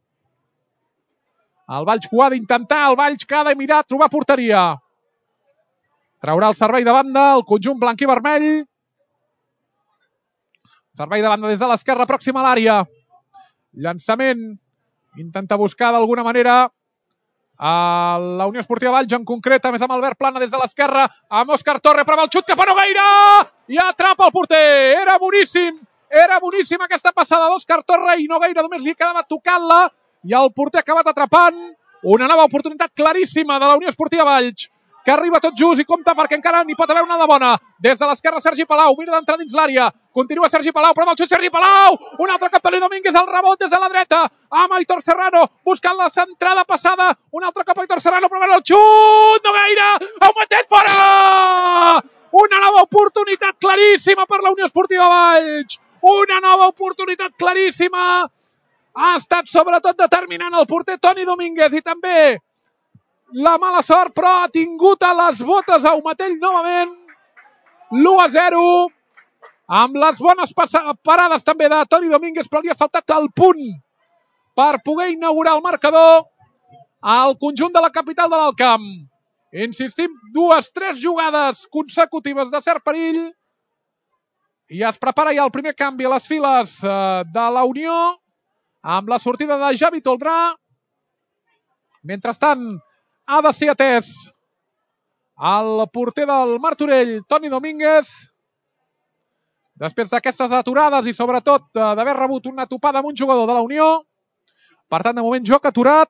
El Valls que ho ha d'intentar, el Valls que ha de mirar, trobar porteria. Traurà el servei de banda, el conjunt blanc i vermell. Servei de banda des de l'esquerra, pròxima a l'àrea. Llançament. Intenta buscar d'alguna manera a la Unió Esportiva Valls, en concret, a més amb Albert Plana des de l'esquerra, amb Òscar Torre, prova el xut cap a Nogueira i atrapa el porter. Era boníssim, era boníssim aquesta passada d'Òscar Torre i Nogueira només li quedava tocant-la i el porter ha acabat atrapant. Una nova oportunitat claríssima de la Unió Esportiva Valls, que arriba tot just i compta perquè encara n'hi pot haver una de bona. Des de l'esquerra Sergi Palau, mira d'entrar dins l'àrea, continua Sergi Palau, prova el xut Sergi Palau, un altre cop Toni Domínguez, el rebot des de la dreta, amb Aitor Serrano, buscant la centrada passada, un altre cop Aitor Serrano, provant el xut, Nogueira, el mateix fora! Una nova oportunitat claríssima per la Unió Esportiva Valls, una nova oportunitat claríssima, ha estat sobretot determinant el porter Toni Domínguez i també la mala sort, però ha tingut a les botes a Umatell novament. l'u a zero, amb les bones parades també de Toni Domínguez, però li ha faltat el punt per poder inaugurar el marcador al conjunt de la capital de l'Alt Camp. Insistim, dues, tres jugades consecutives de cert perill i es prepara ja el primer canvi a les files de la Unió amb la sortida de Javi Toldrà. Mentrestant, ha de ser atès el porter del Martorell, Toni Domínguez, després d'aquestes aturades i sobretot d'haver rebut una topada amb un jugador de la Unió. Per tant, de moment, joc aturat.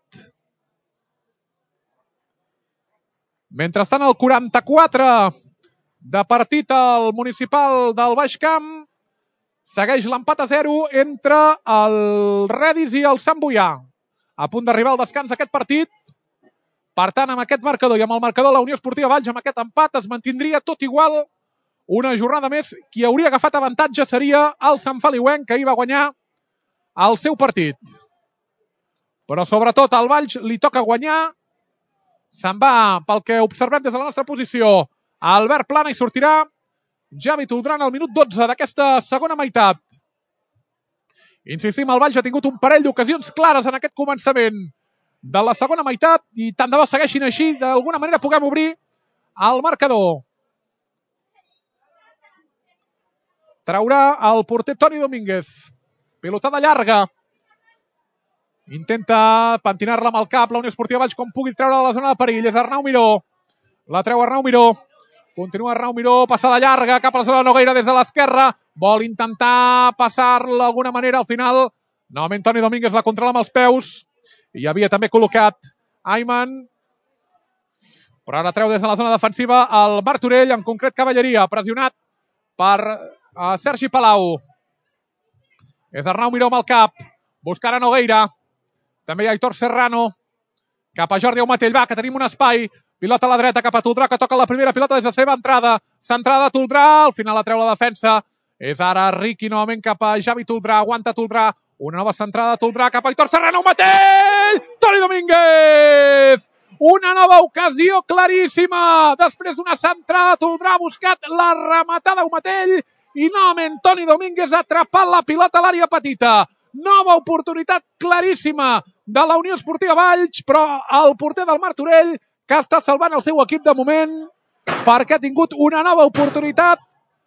Mentrestant, el quaranta-quatre de partit al municipal del Baix Camp segueix l'empat a zero entre el Redis i el Sant Boià. A punt d'arribar al descans aquest partit. Per tant, amb aquest marcador i amb el marcador de la Unió Esportiva Valls, amb aquest empat es mantindria tot igual una jornada més. Qui hauria agafat avantatge seria el Sant Feliuenc, que ahir va guanyar el seu partit. Però sobretot al Valls li toca guanyar. Se'n va, pel que observem des de la nostra posició, a Albert Plana i sortirà Javi Toldrà al minut dotze d'aquesta segona meitat. Insistim, el Valls ha tingut un parell d'ocasions clares en aquest començament de la segona meitat i tant de bo segueixin així, d'alguna manera puguem obrir el marcador. Traurà el porter Toni Domínguez. Pilotada llarga. Intenta pentinar-la amb el cap la Unió Esportiva Valls com pugui treure la zona de perill. És Arnau Miró. La treu Arnau Miró. Continua Arnau Miró, passada llarga cap a la zona de Nogueira des de l'esquerra. Vol intentar passar-la d'alguna manera. Al final, novament Toni Domínguez la controla amb els peus. Hi havia també col·locat Ayman. Però ara treu des de la zona defensiva el Martorell, en concret Cavalleria, pressionat per uh, Sergi Palau. És Arnau Miró amb el cap, buscant a Nogueira. També hi ha Aitor Serrano. Cap a Jordi Aumatell, va, que tenim un espai. Pilota a la dreta cap a Toldrà, que toca la primera pilota des de la seva entrada. Centrada a Toldrà, al final la treu la defensa. És ara Riqui novament cap a Javi Toldrà, aguanta Toldrà. Una nova centrada de Toldrà cap a Aitor Serrano, Aumatell! Toni Domínguez! Una nova ocasió claríssima! Després d'una centrada, Toldrà ha buscat la rematada Aumatell i novament Toni Domínguez ha atrapat la pilota a l'àrea petita. Nova oportunitat claríssima de la Unió Esportiva Valls, però el porter del Martorell, que està salvant el seu equip de moment, perquè ha tingut una nova oportunitat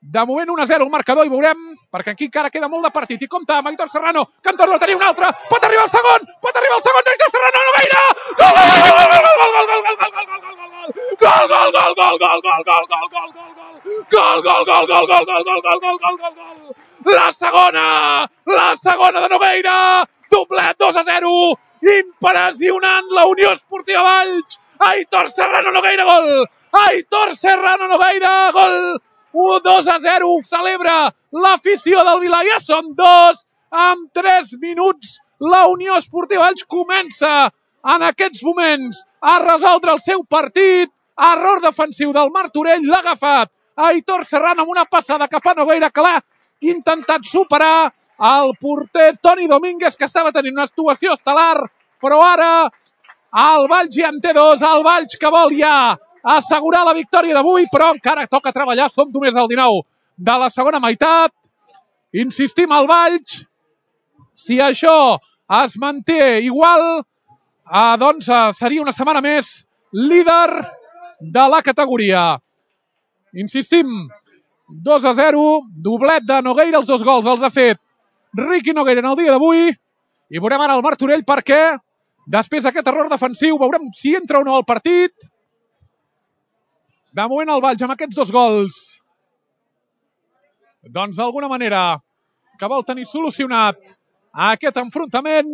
De moment un a zero el marcador i veurem, perquè aquí encara queda molt de partit. I compta amb Aitor Serrano, que en torna a tenir un altre. Pot arribar al segon, pot arribar al segon. Aitor Serrano, Nogueira! Gol, gol, gol, gol, gol, gol, gol, gol, gol, gol, gol, gol, gol, gol, gol, gol, gol, la segona, la segona de Nogueira, doblet dos a zero, impressionant la Unió Esportiva Valls, Aitor Serrano Nogueira, gol, Aitor Serrano Nogueira, gol, dos a zero, celebra l'afició del Vilà, ja són dos, amb tres minuts, la Unió Esportiva Valls comença en aquests moments a resoldre el seu partit, error defensiu del Martorell, l'ha agafat Aitor Serrano amb una passada cap a Nogueira, que l'ha intentat superar el porter Toni Domínguez, que estava tenint una actuació estel·lar, però ara el Valls ja en té dos, el Valls que vol ja assegurar la victòria d'avui, però encara toca treballar, som només al dinou de la segona meitat. Insistim al Valls, si això es manté igual, eh, doncs eh, seria una setmana més líder de la categoria. Insistim, dos a zero, doblet de Nogueira, els dos gols els ha fet Riqui Nogueira en el dia d'avui, i veurem ara el Martorell perquè després d'aquest error defensiu veurem si entra o no al partit. De moment el Valls amb aquests dos gols, doncs d'alguna manera que vol tenir solucionat aquest enfrontament.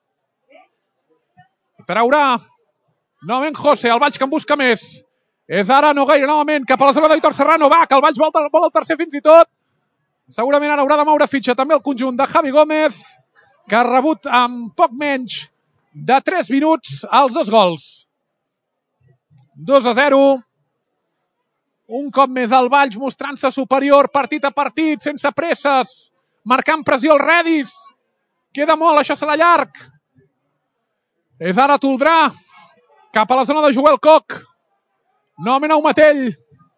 Traurà novament José, el Valls que en busca més. És ara Nogueira novament cap a la zona d'Aitor Serrano, va, que el Valls vol, vol el tercer fins i tot. Segurament ara haurà de moure fitxa també el conjunt de Javi Gómez, que ha rebut amb poc menys de tres minuts els dos gols. dos a zero. Un cop més el Valls mostrant-se superior partit a partit, sense presses, marcant pressió al Redis. Queda molt, això serà llarg. És ara Toldrà, cap a la zona de Joel Coc. Novament a Matell.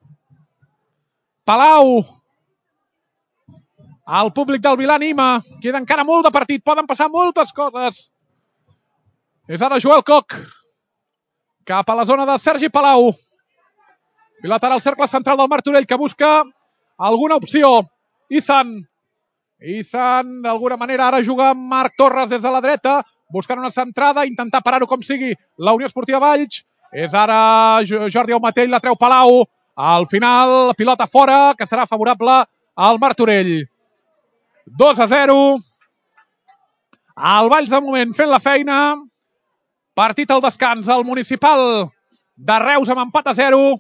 Palau. El públic del Vilà anima. Queda encara molt de partit, poden passar moltes coses. És ara Joel Coc, cap a la zona de Sergi Palau. Pilota al cercle central del Martorell, que busca alguna opció. Izan. Izan, d'alguna manera, ara juga amb Marc Torres des de la dreta, buscant una centrada, intentar parar-ho com sigui la Unió Esportiva Valls. És ara Jordi Aumatell, la treu Palau. Al final, pilota fora, que serà favorable al Martorell. dos a zero. El Valls, de moment, fent la feina. Partit al descans, el Municipal de Reus amb empat a zero.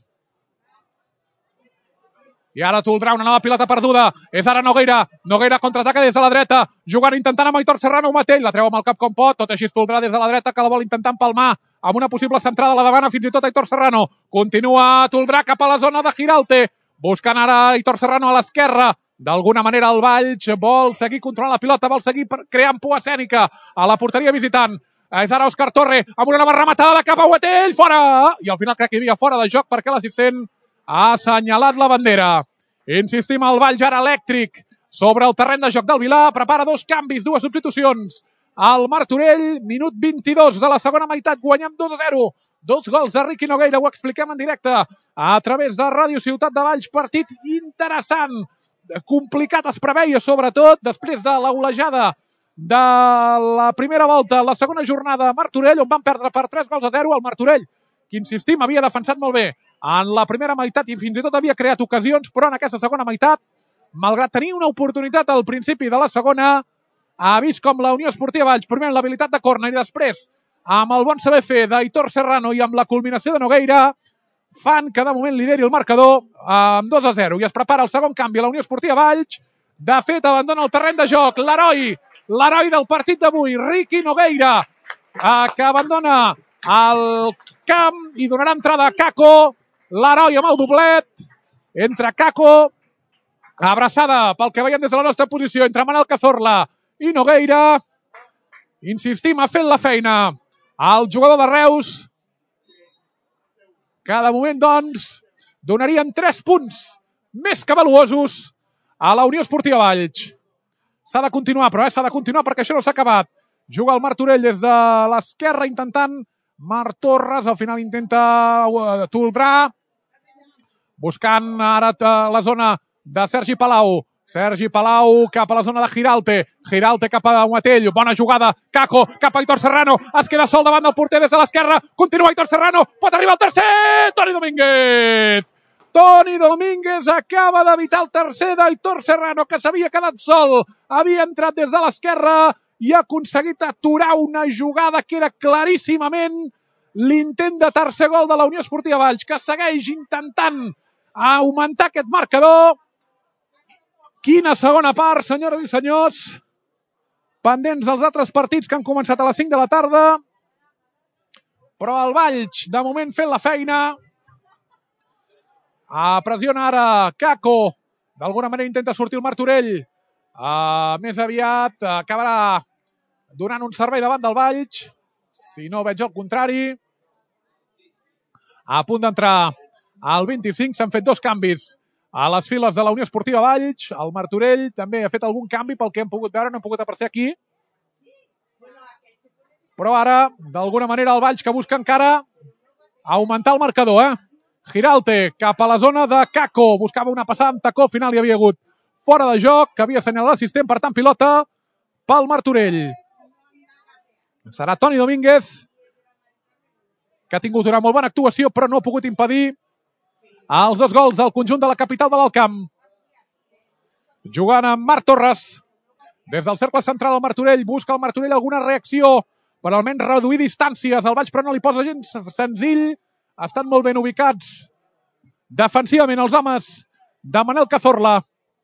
I ara Toldrà, una nova pilota perduda. És ara Nogueira. Nogueira contraataca des de la dreta, jugant, intentant amb Aitor Serrano Matell. La treu amb el cap com pot, tot així Toldrà des de la dreta, que la vol intentar empalmar amb una possible centrada a la davant, fins i tot Aitor Serrano. Continua Toldrà cap a la zona de Giralte, buscant ara Aitor Serrano a l'esquerra. D'alguna manera el Valls vol seguir controlant la pilota, vol seguir creant por escènica a la porteria visitant. És ara Òscar Torre, amb una nova rematada cap a Boatell, fora! I al final crec que hi havia fora de joc perquè l'assistent ha assenyalat la bandera. Insistim, el Valls ara elèctric sobre el terreny de joc del Vilà, prepara dos canvis, dues substitucions. El Martorell, minut vint-i-dos de la segona meitat, guanyem dos a zero. Dos gols de Riqui Nogueira, ho expliquem en directe a través de Ràdio Ciutat de Valls. Partit interessant, complicat es preveia, sobretot després de la golejada de la primera volta, la segona jornada a Martorell, on van perdre per tres gols a zero. El Martorell, que insistim, havia defensat molt bé en la primera meitat i fins i tot havia creat ocasions, però en aquesta segona meitat, malgrat tenir una oportunitat al principi de la segona, ha vist com la Unió Esportiva Valls, primer amb l'habilitat de córner i després amb el bon saber fer d'Aitor Serrano i amb la culminació de Nogueira, fan que de moment lideri el marcador amb dos a zero. I es prepara el segon canvi a la Unió Esportiva Valls. De fet, abandona el terreny de joc l'heroi, l'heroi del partit d'avui, Riqui Nogueira, que abandona el camp i donarà entrada a Caco, l'heroi amb el doblet. Entra Caco, abraçada pel que veiem des de la nostra posició, entre Manel Cazorla i Nogueira. Insistim, ha fet la feina el jugador de Reus, que de moment, doncs, donarien tres punts més que valuosos a la Unió Esportiva Valls. S'ha de continuar, però eh? s'ha de continuar perquè això no s'ha acabat. Juga el Martorell des de l'esquerra intentant Marc Torres, al final intenta uh, Toldrà, buscant ara la zona de Sergi Palau. Sergi Palau cap a la zona de Giralte. Giralte cap a Matell. Bona jugada. Kako cap a Aitor Serrano. Es queda sol davant del porter des de l'esquerra. Continua Aitor Serrano. Pot arribar el tercer. Toni Domínguez. Toni Domínguez acaba d'evitar el tercer d'Aitor Serrano, que s'havia quedat sol. Havia entrat des de l'esquerra i ha aconseguit aturar una jugada que era claríssimament l'intent de tercer gol de la Unió Esportiva Valls, que segueix intentant augmentar aquest marcador. Quina segona part, senyores i senyors. Pendents dels altres partits que han començat a les cinc de la tarda. Però el Valls, de moment, fent la feina. Ah, pressiona ara Kako. D'alguna manera intenta sortir el Martorell. Ah, més aviat acabarà donant un servei davant del Valls. Si no veig el contrari. A punt d'entrar al vint-i-cinc. S'han fet dos canvis a les files de la Unió Esportiva Valls. El Martorell també ha fet algun canvi pel que hem pogut veure. No hem pogut apreciar aquí. Però ara, d'alguna manera, el Valls que busca encara augmentar el marcador, eh? Giralte cap a la zona de Kako. Buscava una passada amb tacó. Al final hi havia hagut fora de joc, que havia assenyalat l'assistent, per tant pilota pel Martorell. Serà Toni Domínguez, que ha tingut una molt bona actuació, però no ha pogut impedir els dos gols del conjunt de la capital de l'Alt Camp. Jugant amb Marc Torres. Des del cercle central el Martorell. Busca el Martorell alguna reacció per almenys reduir distàncies. El Valls però no li posa gens senzill. Estan molt ben ubicats defensivament els homes de Manel Cazorla.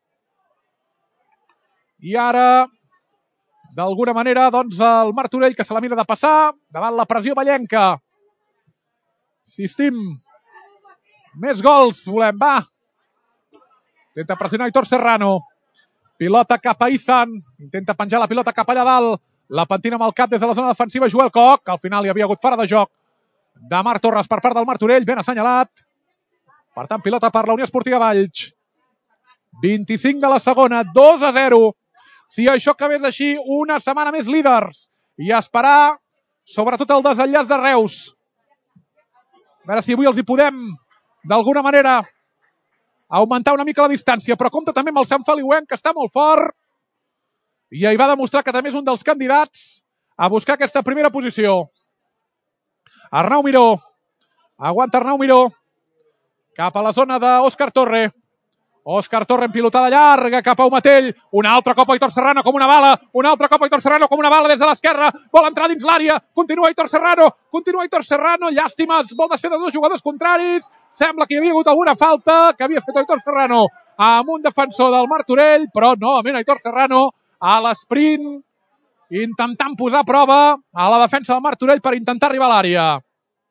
I ara, d'alguna manera, doncs el Martorell que se la mira de passar davant la pressió vallenca. Insistim. Més gols, volem, va. Intenta pressionar Aitor Serrano. Pilota cap a Izan. Intenta penjar la pilota cap allà dalt. La pentina amb el cap des de la zona defensiva Joel Koch. Al final hi havia hagut fora de joc de Marc Torres per part del Martorell. Ben assenyalat. Per tant, pilota per la Unió Esportiva Valls. vint-i-cinc de la segona. dos a zero. Si això acabés així, una setmana més líders. I esperar, sobretot, el desenllaç de Reus. A veure si avui els hi podem, d'alguna manera, augmentar una mica la distància. Però compta també amb el Sant Feliuenc, que està molt fort. I ahir va demostrar que també és un dels candidats a buscar aquesta primera posició. Arnau Miró. Aguanta Arnau Miró. Cap a la zona d'Òscar Torre. Òscar Torre en pilotada llarga cap a Umatell. Un altre cop Aitor Serrano com una bala. Un altre cop Aitor Serrano com una bala des de l'esquerra. Vol entrar dins l'àrea. Continua Aitor Serrano. Continua Aitor Serrano. Llàstimes. Vol desfer de dos jugadors contraris. Sembla que hi havia hagut alguna falta que havia fet Aitor Serrano amb un defensor del Martorell. Però novament Aitor Serrano a l'esprint, intentant posar a prova a la defensa del Martorell per intentar arribar a l'àrea.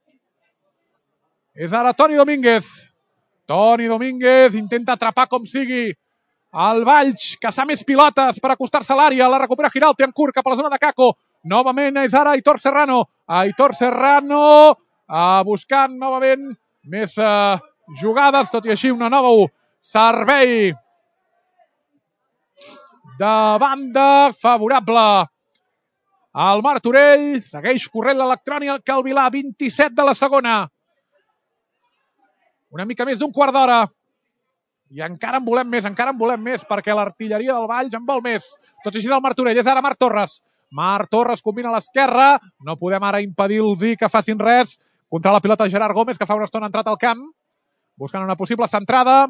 És ara Toni Domínguez. Toni Domínguez intenta atrapar com sigui el Valls, caçar més pilotes per acostar-se a l'àrea. La recupera Giralte en curt cap a la zona de Kako. Novament és ara Aitor Serrano. Aitor Serrano uh, buscant novament més uh, jugades, tot i així una nova servei de banda favorable al Martorell. Segueix corrent l'electrònica al Vilà, vint-i-set de la segona. Una mica més d'un quart d'hora. I encara en volem més, encara en volem més, perquè l'artilleria del Valls en vol més. Tot i així el Martorell. És ara Marc Torres. Marc Torres combina a l'esquerra. No podem ara impedir-los que facin res. Contra la pilota Gerard Gómez, que fa una estona ha entrat al camp. Buscant una possible centrada.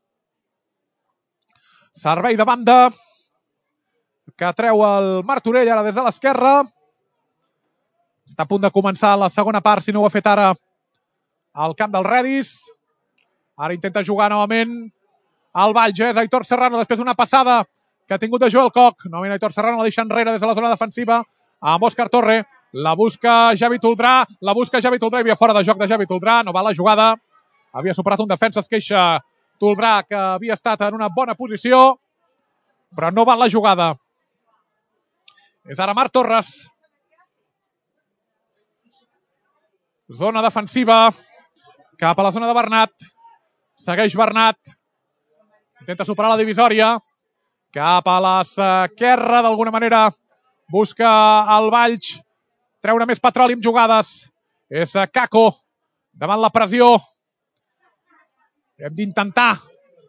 Servei de banda que treu el Martorell ara des de l'esquerra. Està a punt de començar la segona part, si no ho ha fet ara, al camp del Redis. Ara intenta jugar novament el Valls. És Aitor Serrano, després d'una passada que ha tingut de Joel Koch. Novament Aitor Serrano la deixa enrere des de la zona defensiva amb Òscar Torre. La busca Javi Toldrà. La busca Javi Toldrà. Hi havia fora de joc de Javi Toldrà. No va la jugada. Havia superat un defensa. Es queixa Toldrà, que havia estat en una bona posició, però no va la jugada. És ara Marc Torres. Zona defensiva cap a la zona de Bernat. Segueix Bernat. Intenta superar la divisòria. Cap a l'esquerra, d'alguna manera, busca el Valls treure més petroli amb jugades. És Kako davant la pressió. Hem d'intentar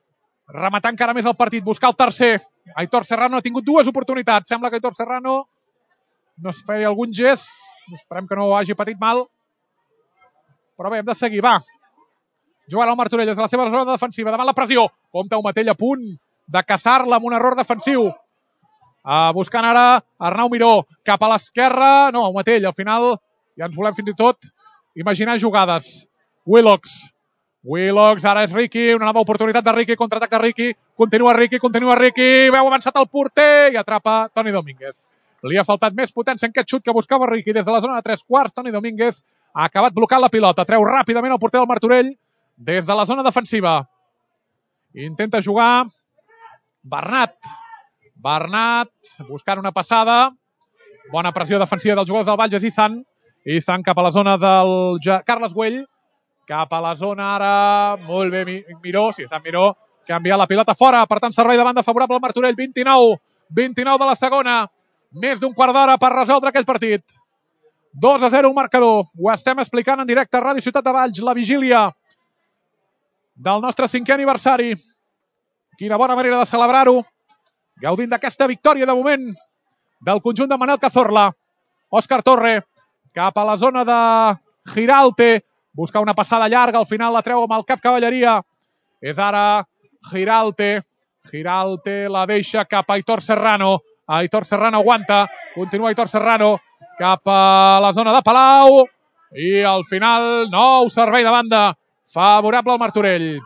rematar encara més el partit, buscar el tercer. Aitor Serrano ha tingut dues oportunitats. Sembla que Aitor Serrano no es feia algun gest. Esperem que no hagi patit mal. Però bé, hem de seguir, va. Jugant al Martorell des de la seva zona defensiva. Davant la pressió. Compte Umatell a punt de caçar-la amb un error defensiu. Uh, buscant ara Arnau Miró. Cap a l'esquerra. No, Umatell, al final ja ens volem fins i tot imaginar jugades. Willocks. Willocks, ara és Riqui, una nova oportunitat de Riqui, contraatac de Riqui, continua Riqui, continua Riqui, veu avançat el porter i atrapa Toni Domínguez. Li ha faltat més potència en aquest xut que buscava Riqui des de la zona de tres quarts. Toni Domínguez ha acabat blocant la pilota, treu ràpidament el porter del Martorell des de la zona defensiva. Intenta jugar Bernat. Bernat buscant una passada. Bona pressió defensiva dels jugadors del Valls, és Izan. Izan cap a la zona del Carles Güell. Cap a la zona ara, molt bé Miró, sí, està Miró, que ha enviat la pilota fora, per tant servei de banda favorable al Martorell, vint-i-nou, vint-i-nou de la segona, més d'un quart d'hora per resoldre aquell partit. dos a zero el marcador, ho estem explicant en directe a Ràdio Ciutat de Valls, la vigília del nostre cinquè aniversari. Quina bona manera de celebrar-ho, gaudint d'aquesta victòria de moment del conjunt de Manel Cazorla. Òscar Torre, cap a la zona de Giralte, busca una passada llarga, al final la treu amb el cap cavalleria. És ara Giralte. Giralte la deixa cap a Aitor Serrano. Aitor Serrano aguanta. Continua Aitor Serrano cap a la zona de Palau. I al final, nou servei de banda favorable al Martorell.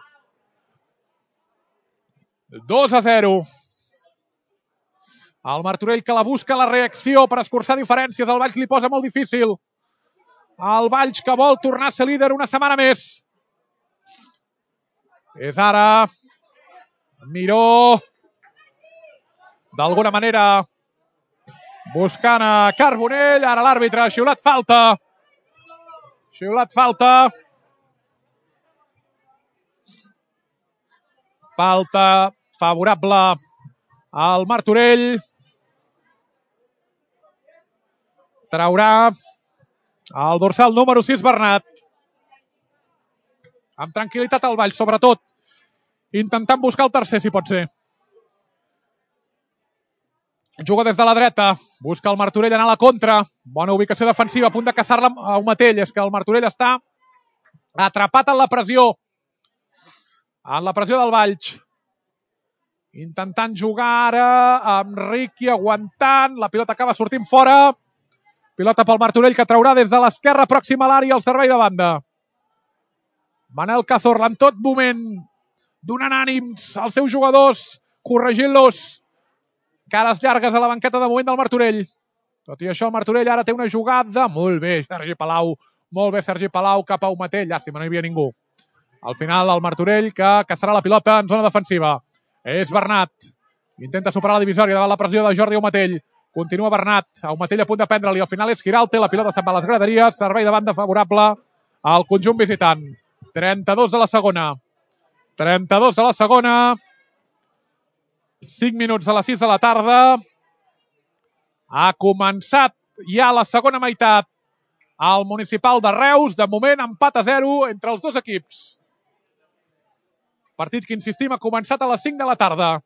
dos a zero. El Martorell que la busca la reacció per escurçar diferències. El Valls li posa molt difícil. El Valls que vol tornar a ser líder una setmana més. És ara Miró. D'alguna manera buscant a Carbonell. Ara l'àrbitre ha xiulat falta. Xiulat falta. Falta favorable al Martorell. Traurà el dorsal número sis, Bernat. Amb tranquil·litat al Valls, sobretot. Intentant buscar el tercer, si pot ser. Juga des de la dreta. Busca el Martorell anar a la contra. Bona ubicació defensiva, a punt de caçar-la a Umatell. És que el Martorell està atrapat en la pressió. En la pressió del Valls. Intentant jugar ara amb Riqui, aguantant. La pilota acaba sortint fora. Pilota pel Martorell que traurà des de l'esquerra pròxima a l'àrea el servei de banda. Manel Cazorla en tot moment donant ànims als seus jugadors, corregint-los. Cares llargues a la banqueta de moment del Martorell. Tot i això el Martorell ara té una jugada. Molt bé, Sergi Palau. Molt bé, Sergi Palau cap a Umatell. Llàstima, no hi havia ningú. Al final el Martorell que caçarà la pilota en zona defensiva. És Bernat. Intenta superar la divisòria davant la pressió de Jordi Umatell. Continua Bernat, a Umatell a punt de prendre-li. Al final és Giralte, la pilota se'n va a les graderies. Servei de banda favorable al conjunt visitant. trenta-dos de la segona. trenta-dos de la segona. cinc minuts a les sis de la tarda. Ha començat ja la segona meitat al Municipal de Reus. De moment, empat a zero entre els dos equips. Partit que, insistim, ha començat a les cinc de la tarda.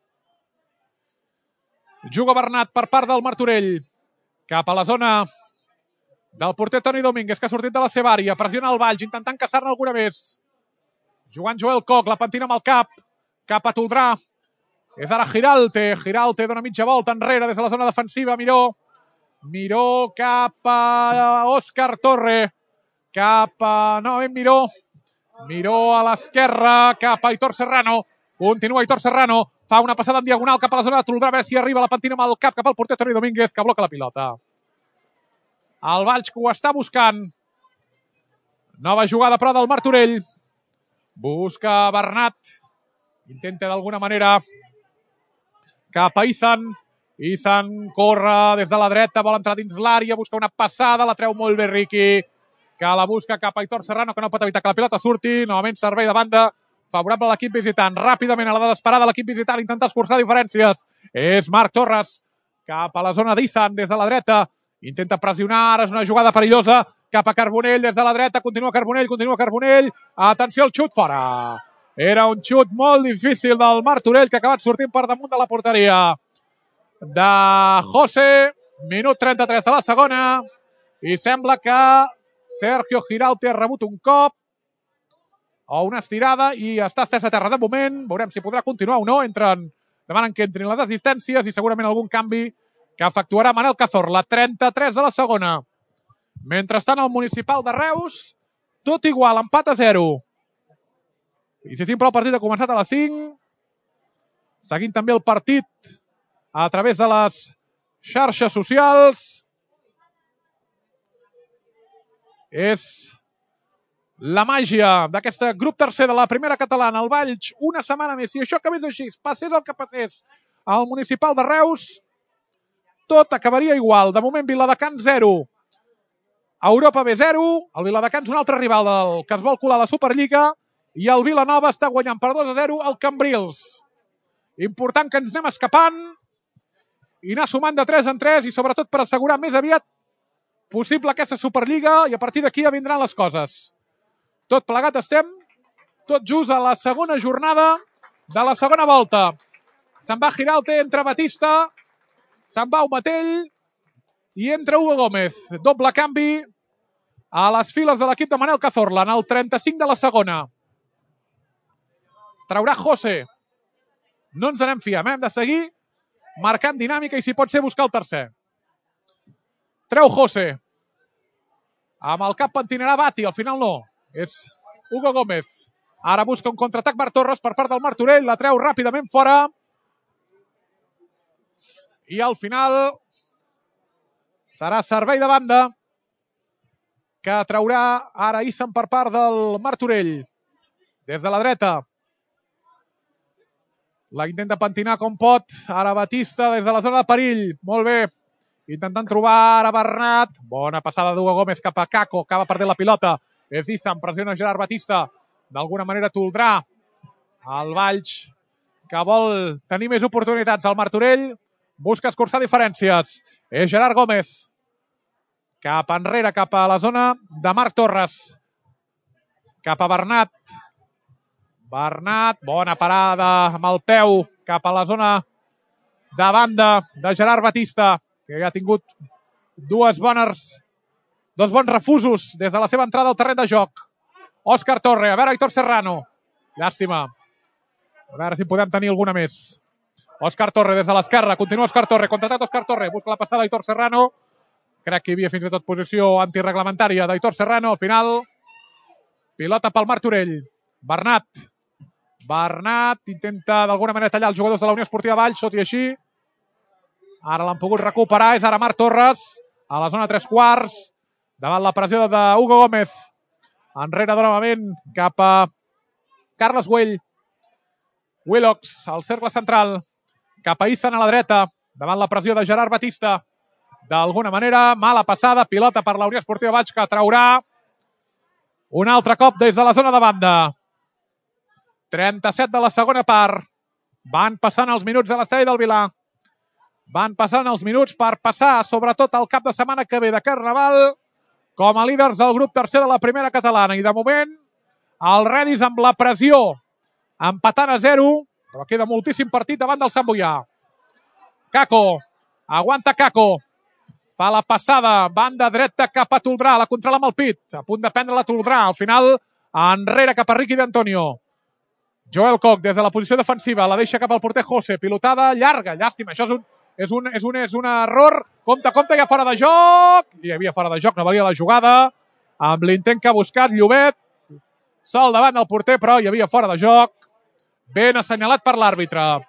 Juga Bernat per part del Martorell. Cap a la zona del porter Toni Domínguez, que ha sortit de la seva àrea. Pressiona el Valls, intentant caçar-ne alguna més. Jugant Joel Koch, la pentina amb el cap. Cap a Toldrà. És ara Giralte. Giralte dona mitja volta enrere des de la zona defensiva. Miró. Miró cap a Òscar Torre. Cap a... No, ben Miró. Miró a l'esquerra. Cap a Aitor Serrano. Continua Aitor Serrano. Fa una passada en diagonal cap a la zona de Toldrà. A veure si arriba la pentina amb el cap cap al porter Toni Domínguez, que bloca la pilota. El Valls que ho està buscant. Nova jugada, però, del Martorell. Busca Bernat. Intenta d'alguna manera cap a Izan. Izan corre des de la dreta, vol entrar dins l'àrea, busca una passada, la treu molt bé Riqui, que la busca cap a Aitor Serrano, que no pot evitar que la pilota surti. Novament servei de banda favorable a l'equip visitant. Ràpidament a la desesperada l'equip visitant, intenta escurçar diferències. És Marc Torres cap a la zona d'Izan des de la dreta. Intenta pressionar, ara és una jugada perillosa cap a Carbonell des de la dreta. Continua Carbonell, continua Carbonell. Atenció al xut, fora. Era un xut molt difícil del Martorell que ha acabat sortint per damunt de la porteria de José. Minut trenta-tres de la segona. I sembla que Sergio Girauta ha rebut un cop o una estirada i està estès a terra de moment. Veurem si podrà continuar o no. Entren, demanen que entrin les assistències i segurament algun canvi que efectuarà Manel Cazorla. trenta-tres de la segona. Mentrestant, el Municipal de Reus, tot igual, empat a zero. I si sempre el partit ha començat a les cinc, seguint també el partit a través de les xarxes socials. És la màgia d'aquest grup tercer de la primera catalana, el Valls, una setmana més. Si això acabés així, passés el que passés al Municipal de Reus, tot acabaria igual. De moment, Viladecans zero, Europa B zero, el Viladecans un altre rival del que es vol colar a la Superliga, i el Vilanova està guanyant per dos a zero el Cambrils. Important que ens anem escapant i anar sumant de tres en tres i sobretot per assegurar més aviat possible aquesta Superliga i a partir d'aquí ja vindran les coses. Tot plegat estem tot just a la segona jornada de la segona volta. Se'n va Girauta, entra Batista, se'n va Umatell i entra Hugo Gómez. Doble canvi a les files de l'equip de Manel Cazorla en el trenta-cinc de la segona. Traurà José. No ens anem fiant, hem de seguir marcant dinàmica i si pot ser buscar el tercer. Treu José. Amb el cap pentinarà Bati, al final no. És Hugo Gómez. Ara busca un contraatac Marc Torres per part del Martorell, la treu ràpidament fora. I al final serà servei de banda que traurà ara Izan per part del Martorell. Des de la dreta. La intenta pentinar com pot. Ara Batista des de la zona de perill. Molt bé. Intentant trobar ara Bernat. Bona passada d'Hugo Gómez cap a Caco. Acaba perdent la pilota. És Izan. Pressiona Gerard Batista. D'alguna manera toldrà el Valls, que vol tenir més oportunitats. El Martorell busca escurçar diferències. És Gerard Gómez. Cap enrere, cap a la zona de Marc Torres. Cap a Bernat. Bernat, bona parada amb el peu cap a la zona de banda de Gerard Batista, que ja ha tingut dues bones, dos bons refusos des de la seva entrada al terreny de joc. Òscar Torre, a veure Aitor Serrano. Llàstima. A veure si podem tenir alguna més. Òscar Torre des de l'esquerra, continua Òscar Torre, contratat Òscar Torre, busca la passada d'Aitor Serrano. Crec que hi havia fins i tot posició antireglamentària d'Aitor Serrano. Al final, pilota pel Martorell. Bernat. Bernat intenta d'alguna manera tallar els jugadors de la Unió Esportiva Valls, tot i així. Ara l'han pogut recuperar, és ara Marc Torres, a la zona tres quarts, davant la pressió d'Hugo Gómez. Enrere novament cap a Carles Güell. Willox, al cercle central, cap a Izan a la dreta, davant la pressió de Gerard Batista. D'alguna manera, mala passada, pilota per la Unió Esportiva Valls, que traurà un altre cop des de la zona de banda. trenta-set de la segona part. Van passant els minuts de l'estadi del Vilar. Van passant els minuts per passar, sobretot el cap de setmana que ve de Carnaval, com a líders del grup tercer de la primera catalana. I de moment, el Redis amb la pressió, empatant a zero, però queda moltíssim partit davant del Sant Boià. Caco, aguanta Caco. Fa la passada, banda dreta cap a Toldrà, la controla amb el pit. A punt de prendre la Toldrà. Al final, enrere cap a Riqui d'Antonio. Joel Koch des de la posició defensiva, la deixa cap al porter José, pilotada llarga, llàstima, això és un, és un, és un, és un error, compte, compte, ja fora de joc, hi havia fora de joc, no valia la jugada, amb l'intent que ha buscat Llobet, sol davant del porter, però hi havia fora de joc, ben assenyalat per l'àrbitre.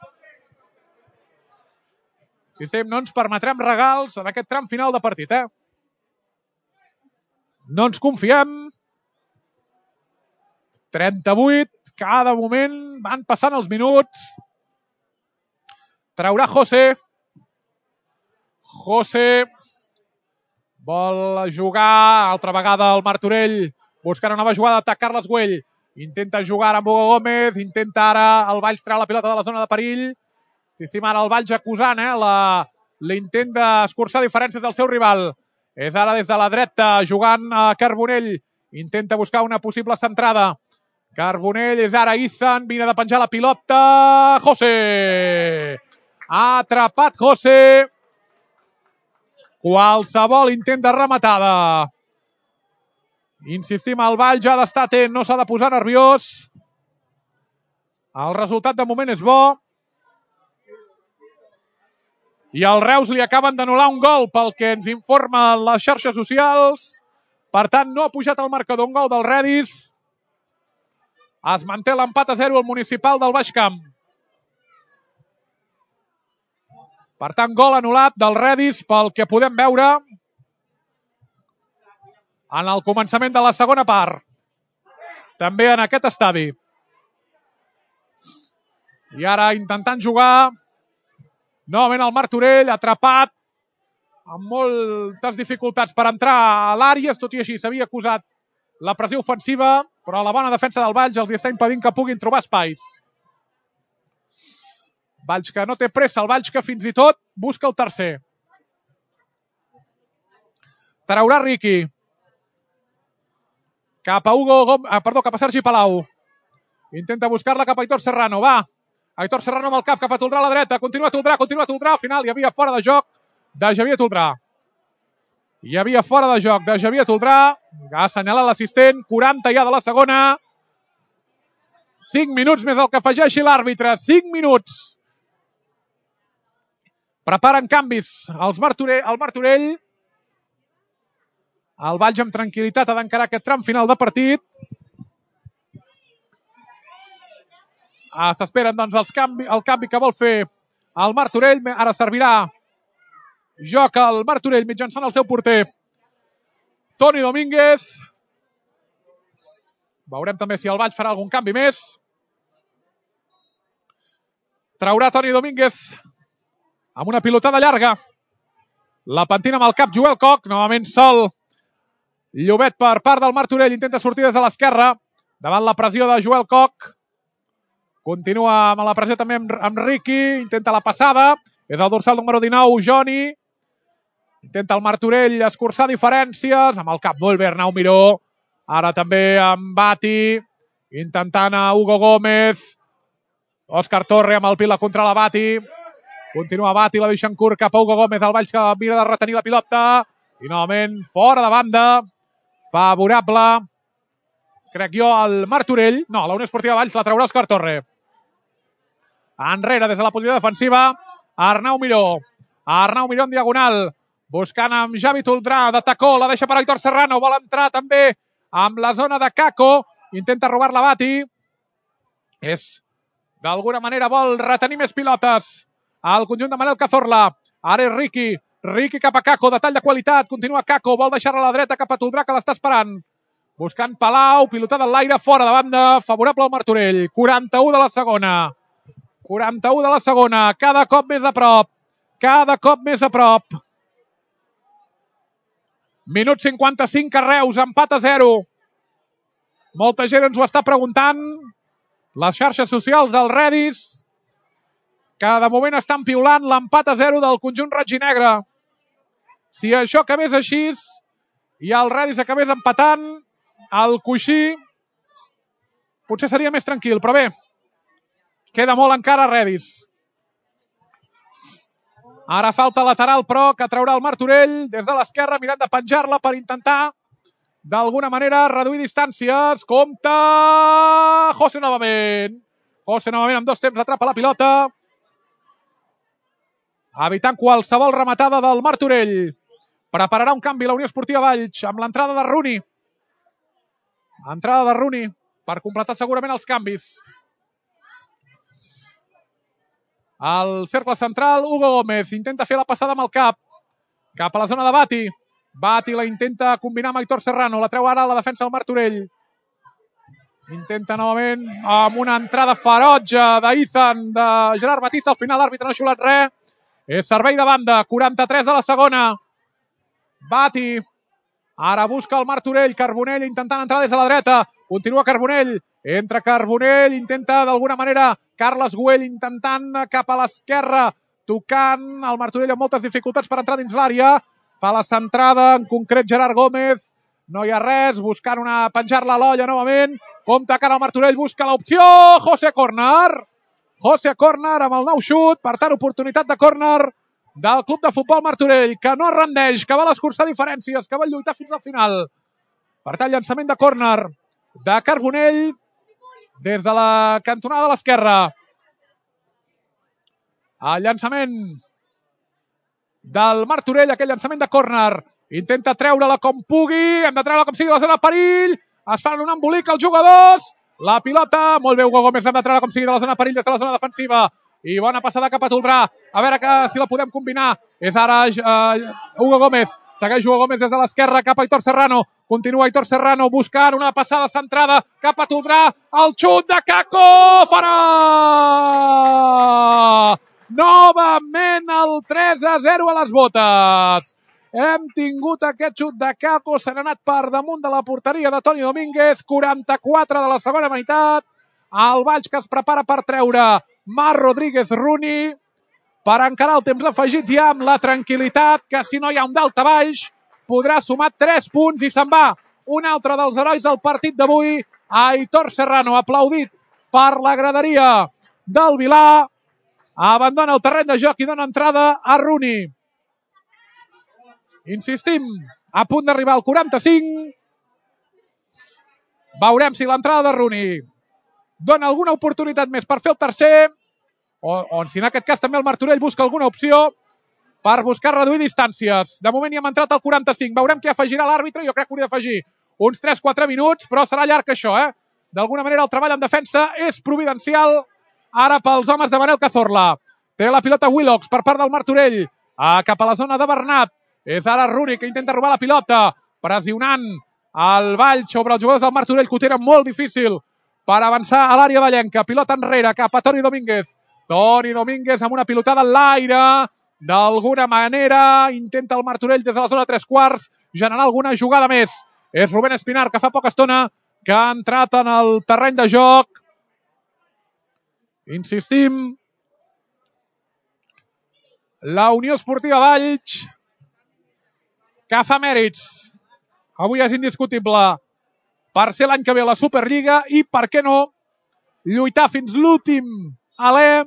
Sistem, no ens permetrem regals en aquest tram final de partit, eh? No ens confiem. trenta-vuit, cada moment van passant els minuts. Traurà José. José vol jugar altra vegada el Martorell, buscant una nova jugada d'atac. Carles Güell intenta jugar amb Hugo Gómez, intenta ara el Valls treure la pilota de la zona de perill. Si estima ara el Valls acusant eh, l'intent d'escurçar diferències del seu rival. És ara des de la dreta jugant a Carbonell, intenta buscar una possible centrada Carbonell, és ara Ethan, vine de penjar la pilota. José! Ha atrapat José. Qualsevol intent de rematada. Insistim, el Valls ja ha d'estar atent, no s'ha de posar nerviós. El resultat de moment és bo. I al Reus li acaben d'anul·lar un gol pel que ens informen les xarxes socials. Per tant, no ha pujat el marcador, un gol del Redis. Es manté l'empat a zero al Municipal del Baix Camp. Per tant, gol anul·lat del Redis pel que podem veure en el començament de la segona part. També en aquest estadi. I ara intentant jugar novament el Martorell, atrapat amb moltes dificultats per entrar a l'àrea, tot i així s'havia acusat la pressió ofensiva, però la bona defensa del Valls els està impedint que puguin trobar espais. Valls que no té pressa, el Valls que fins i tot busca el tercer. Traurà Riqui. Cap a Hugo Gómez, ah, perdó, cap a Sergi Palau. Intenta buscar-la cap a Aitor Serrano, va. Aitor Serrano amb el cap cap a Toldrà a la dreta. Continua Toldrà, continua Toldrà. Al final hi havia fora de joc de Xavier Toldrà. Hi havia fora de joc de Xavier Toldrà. Ha assenyalat l'assistent. quaranta ja de la segona. cinc minuts més el que afegeixi l'àrbitre. cinc minuts. Preparen canvis els Martorell, el Martorell. El Valls amb tranquil·litat ha d'encarar aquest tram final de partit. Ah, s'esperen doncs els canvi, el canvi que vol fer el Martorell. Ara servirà joc al Martorell mitjançant el seu porter Toni Domínguez. Veurem també si el Valls farà algun canvi més. Traurà Toni Domínguez amb una pilotada llarga. La pentina amb el cap Joel Coc, novament sol. Llobet per part del Martorell, intenta sortir des de l'esquerra davant la pressió de Joel Coc. Continua amb la pressió també amb, amb Riqui, intenta la passada, és el dorsal número dinou, Joni. Intenta el Martorell escurçar diferències, amb el cap molt bé Arnau Miró. Ara també amb Bati, intentant a Hugo Gómez. Òscar Torre amb el pila contra la Bati. Continua Bati, la deixa en curt cap a Hugo Gómez, el Valls que mira de retenir la pilota. I novament fora de banda, favorable, crec jo, al Martorell. No, la Unió Esportiva Valls la traurà Òscar Torre. Enrere, des de la posició defensiva, Arnau Miró. Arnau Miró en diagonal, buscant amb Javi Toldrà, de tacó, la deixa per Aitor Serrano, vol entrar també amb la zona de Caco, intenta robar-la Bati. És, d'alguna manera, vol retenir més pilotes al conjunt de Manel Cazorla. Ara és Riqui, Riqui cap a Caco, detall de qualitat, continua Caco, vol deixar-la a la dreta cap a Toldrà, que l'està esperant. Buscant Palau, pilotada en l'aire, fora de banda, favorable al Martorell. quaranta-u de la segona. quaranta-u de la segona, cada cop més a prop. Cada cop més a prop. Minut cinquanta-cinc a Reus, empat a zero. Molta gent ens ho està preguntant. Les xarxes socials del Redis, que de moment estan piulant l'empat a zero del conjunt roig i negre. Si això acabés així i el Redis acabés empatant, el coixí potser seria més tranquil, però bé, queda molt encara Redis. Ara falta lateral, però, que traurà el Martorell des de l'esquerra, mirant de penjar-la per intentar, d'alguna manera, reduir distàncies. Compte José novament. José novament amb dos temps atrapa la pilota, evitant qualsevol rematada del Martorell. Prepararà un canvi la Unió Esportiva Valls amb l'entrada de Runi. Entrada de Runi per completar segurament els canvis. Al cercle central, Hugo Gómez intenta fer la passada amb el cap cap a la zona de Bati. Bati la intenta combinar amb Aitor Serrano. La treu ara a la defensa del Martorell. Intenta novament amb una entrada ferotge d'Ethan, de Gerard Batista. Al final l'àrbitre no ha xiulat res. És servei de banda. quaranta-tres a la segona. Bati. Ara busca el Martorell. Carbonell intentant entrar des de la dreta. Continua Carbonell. Entra Carbonell. Intenta d'alguna manera Carles Güell intentant cap a l'esquerra. Tocant el Martorell amb moltes dificultats per entrar dins l'àrea. Fa la centrada, en concret Gerard Gómez. no hi ha res, buscant una penjar-la a l'olla novament, compta cara al Martorell, busca l'opció, José Corner, José Corner amb el nou xut, per tant oportunitat de córner del club de futbol Martorell, que no es rendeix, que va escurçar diferències, que va lluitar fins al final. Per tant, llançament de córner de Carbonell des de la cantonada de l'esquerra. El llançament del Martorell, aquell llançament de córner. Intenta treure-la com pugui, hem de treure-la com sigui de la zona de perill. Es fan un embolic els jugadors. La pilota, molt bé Hugo Gómez, hem de treure com sigui de la zona de perill des de la zona defensiva. I bona passada cap a Toldrà. A veure que, si la podem combinar. És ara uh, Hugo Gómez. Segueix Hugo Gómez des de l'esquerra cap a Aitor Serrano. Continua Aitor Serrano buscant una passada centrada cap a Toldrà. El xut de Kako! Fora! Novament el tres a zero a les botes. Hem tingut aquest xut de Kako, se n'ha anat per damunt de la porteria de Toni Domínguez, quaranta-quatre de la segona meitat. El Valls que es prepara per treure Marc Rodríguez Runi, per encarar el temps afegit ja amb la tranquil·litat que si no hi ha un daltabaix podrà sumar tres punts i se'n va un altre dels herois del partit d'avui, Aitor Serrano, aplaudit per la graderia del Vilà. Abandona el terreny de joc i dona entrada a Runi. Insistim, a punt d'arribar al quaranta-cinc. Veurem si l'entrada de Runi dona alguna oportunitat més per fer el tercer, o, o si en aquest cas també el Martorell busca alguna opció per buscar reduir distàncies. De moment hi hem entrat al quaranta-cinc. Veurem què afegirà l'àrbitre. Jo crec que hauria d'afegir uns tres quatre minuts, però serà llarg això, eh? D'alguna manera el treball en defensa és providencial ara pels homes de Manel Cazorla. Té la pilota Willox per part del Martorell. Ah, cap a la zona de Bernat. És ara Runi que intenta robar la pilota, pressionant el Valls sobre els jugadors del Martorell, que ho tenen molt difícil per avançar a l'àrea vallenca. Pilota enrere cap a Toni Domínguez. Toni Domínguez amb una pilotada en l'aire. D'alguna manera intenta el Martorell des de la zona de tres quarts generar alguna jugada més. És Rubén Espinar, que fa poca estona que ha entrat en el terreny de joc. Insistim. La Unió Esportiva Valls, que fa mèrits. Avui és indiscutible per ser l'any que ve a la Superliga i, per què no, lluitar fins l'últim alè.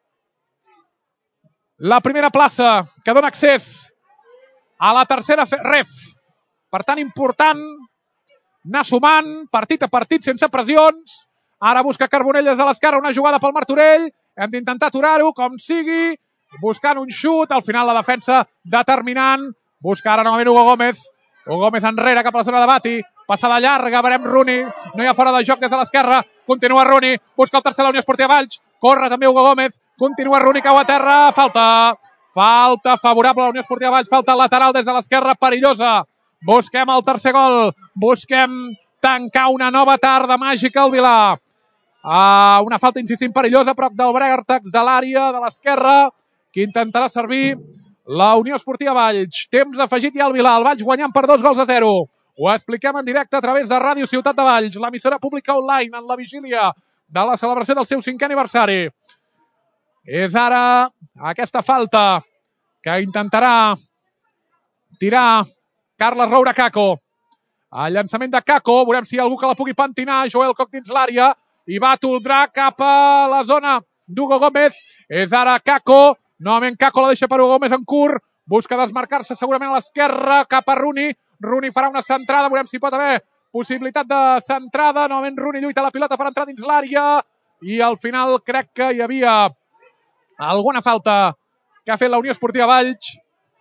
La primera plaça que dona accés a la tercera ref. Per tant, important anar sumant partit a partit sense pressions. Ara busca Carbonell des de l'esquerra, una jugada pel Martorell. Hem d'intentar aturar-ho com sigui, buscant un xut. Al final la defensa determinant. Busca ara novament Hugo Gómez. Hugo Gómez enrere cap a la zona de Bati. Passada llarga, veurem Runi. No hi ha fora de joc des de l'esquerra. Continua Runi. Busca el tercer la Unió Esportiva Valls. Corre també Hugo Gómez. Continua Runi, cau a terra. Falta. Falta favorable a la Unió Esportiva Valls. Falta lateral des de l'esquerra, perillosa. Busquem el tercer gol. Busquem tancar una nova tarda màgica al Vilà. Uh, una falta, insistim, perillosa, prop del vèrtex de l'àrea de l'esquerra, que intentarà servir la Unió Esportiva Valls. Temps afegit ja al Vilà. El Valls guanyant per dos gols a zero. Ho expliquem en directe a través de Ràdio Ciutat de Valls, l'emissora pública online en la vigília de la celebració del seu cinquè aniversari. És ara aquesta falta que intentarà tirar Carles Roura Kako. El llançament de Kako, veurem si hi ha algú que la pugui pentinar. Joel Coc dins l'àrea i va Toldrà cap a la zona d'Hugo Gómez. És ara Kako. Novament Kako la deixa per Hugo Gómez en curt. Busca desmarcar-se segurament a l'esquerra cap a Runi. Runi farà una centrada. Veurem si pot haver possibilitat de centrada. Novament Runi lluita la pilota per entrar dins l'àrea. I al final crec que hi havia alguna falta que ha fet la Unió Esportiva Valls.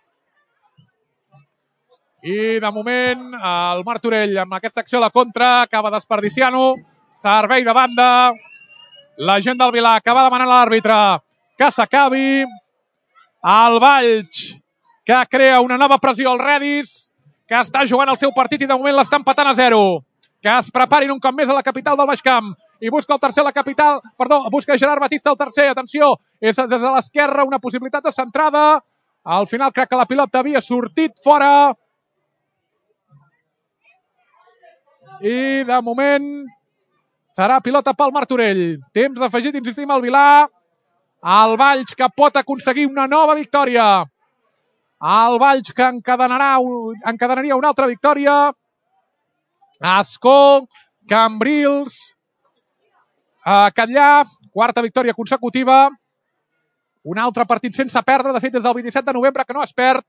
I de moment el Martorell amb aquesta acció a la contra acaba desperdiciant-ho. Servei de banda. La gent del Vilà acaba demanant a l'àrbitre que s'acabi. El Valls que crea una nova pressió al Redis, que està jugant el seu partit i de moment l'està empatant a zero. Que es preparin un cop més a la capital del Baix Camp. I busca el tercer a la capital. Perdó, busca Gerard Batista el tercer. Atenció, és des de l'esquerra una possibilitat de centrada. Al final crec que la pilota havia sortit fora. I de moment serà pilota pel Martorell. Temps afegit, insistim, al Vilà. El Valls que pot aconseguir una nova victòria. El Valls que encadenarà, encadenaria una altra victòria. Ascó, Cambrils, a Catllà, quarta victòria consecutiva. Un altre partit sense perdre, de fet des del vint-i-set de novembre que no es perd.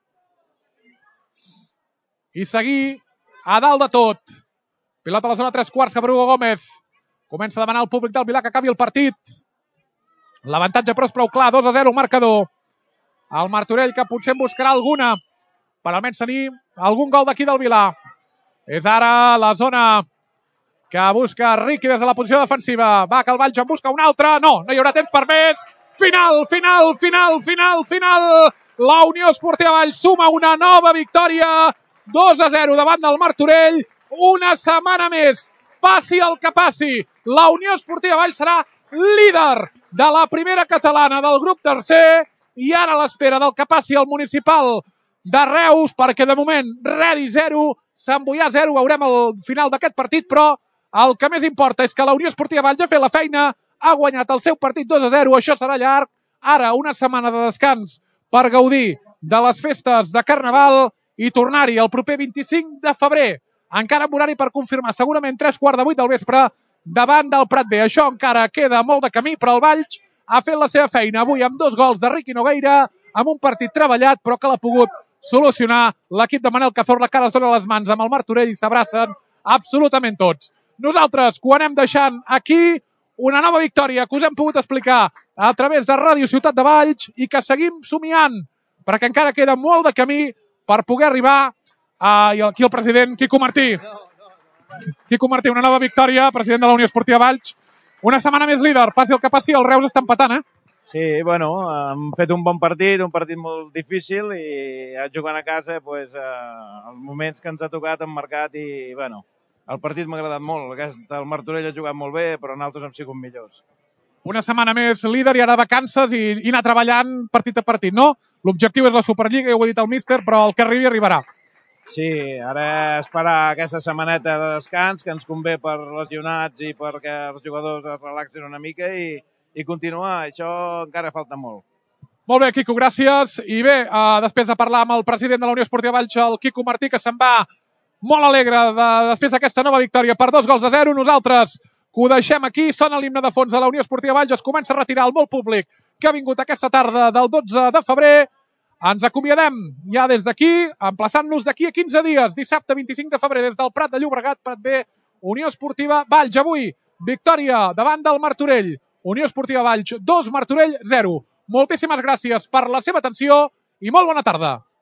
I seguir a dalt de tot. Pilota a la zona tres quarts que per Hugo Gómez. Comença a demanar al públic del Vilà que acabi el partit. L'avantatge però és prou clar, dos a zero el marcador. El Martorell que potser en buscarà alguna per almenys tenir algun gol d'aquí del Vilà. És ara la zona que busca Riqui des de la posició defensiva. Va, que el Valls en busca un altre. No, no hi haurà temps per més. Final, final, final, final, final. La Unió Esportiva Valls suma una nova victòria. dos a zero davant del Martorell. Una setmana més. Passi el que passi. La Unió Esportiva Valls serà líder de la primera catalana del grup tercer. I ara a l'espera del que passi al municipal de Reus, perquè de moment Redi zero, Sant Boià zero. Veurem el final d'aquest partit, però el que més importa és que la Unió Esportiva Valls ha fet la feina, ha guanyat el seu partit dos a zero, això serà llarg. Ara una setmana de descans per gaudir de les festes de Carnaval i tornar-hi el proper vint-i-cinc de febrer. Encara amb horari per confirmar, segurament tres quarts de vuit del vespre davant del Prat B. Això encara queda molt de camí, però el Valls ha fet la seva feina avui amb dos gols de Riqui Nogueira, amb un partit treballat, però que l'ha pogut solucionar l'equip de Manel Cazorla, que ara es dona les mans amb el Martorell i s'abracen absolutament tots. Nosaltres, que ho anem deixant aquí, una nova victòria que us hem pogut explicar a través de Ràdio Ciutat de Valls i que seguim somiant, perquè encara queda molt de camí per poder arribar a... I aquí el president, Quico Martí. Quico Martí, una nova victòria, president de la Unió Esportiva Valls. Una setmana més líder, passi el que passi, el Reus està empatant, eh? Sí, bueno, hem fet un bon partit, un partit molt difícil i jugant a casa, pues, eh, els moments que ens ha tocat hem marcat i, bueno, el partit m'ha agradat molt. Aquest, el Martorell ha jugat molt bé, però nosaltres hem sigut millors. Una setmana més líder i ara vacances i, i anar treballant partit a partit, no? L'objectiu és la Superliga, ja ho ha dit el míster, però el que arribi arribarà. Sí, ara esperar aquesta setmaneta de descans que ens convé per lesionats i perquè els jugadors es relaxin una mica i, i continuar. Això encara falta molt. Molt bé, Quico, gràcies. I bé, eh, després de parlar amb el president de la Unió Esportiva Valls, el Quico Martí, que se'n va molt alegre de, després d'aquesta nova victòria per dos gols a zero. Nosaltres que ho deixem aquí, sona l'himne de fons de la Unió Esportiva Valls, es comença a retirar el molt públic que ha vingut aquesta tarda del dotze de febrer. Ens acomiadem ja des d'aquí, emplaçant-nos d'aquí a quinze dies, dissabte vint-i-cinc de febrer, des del Prat de Llobregat, Prat B, Unió Esportiva Valls. Avui, victòria davant del Martorell. Unió Esportiva Valls dos, Martorell zero. Moltíssimes gràcies per la seva atenció i molt bona tarda.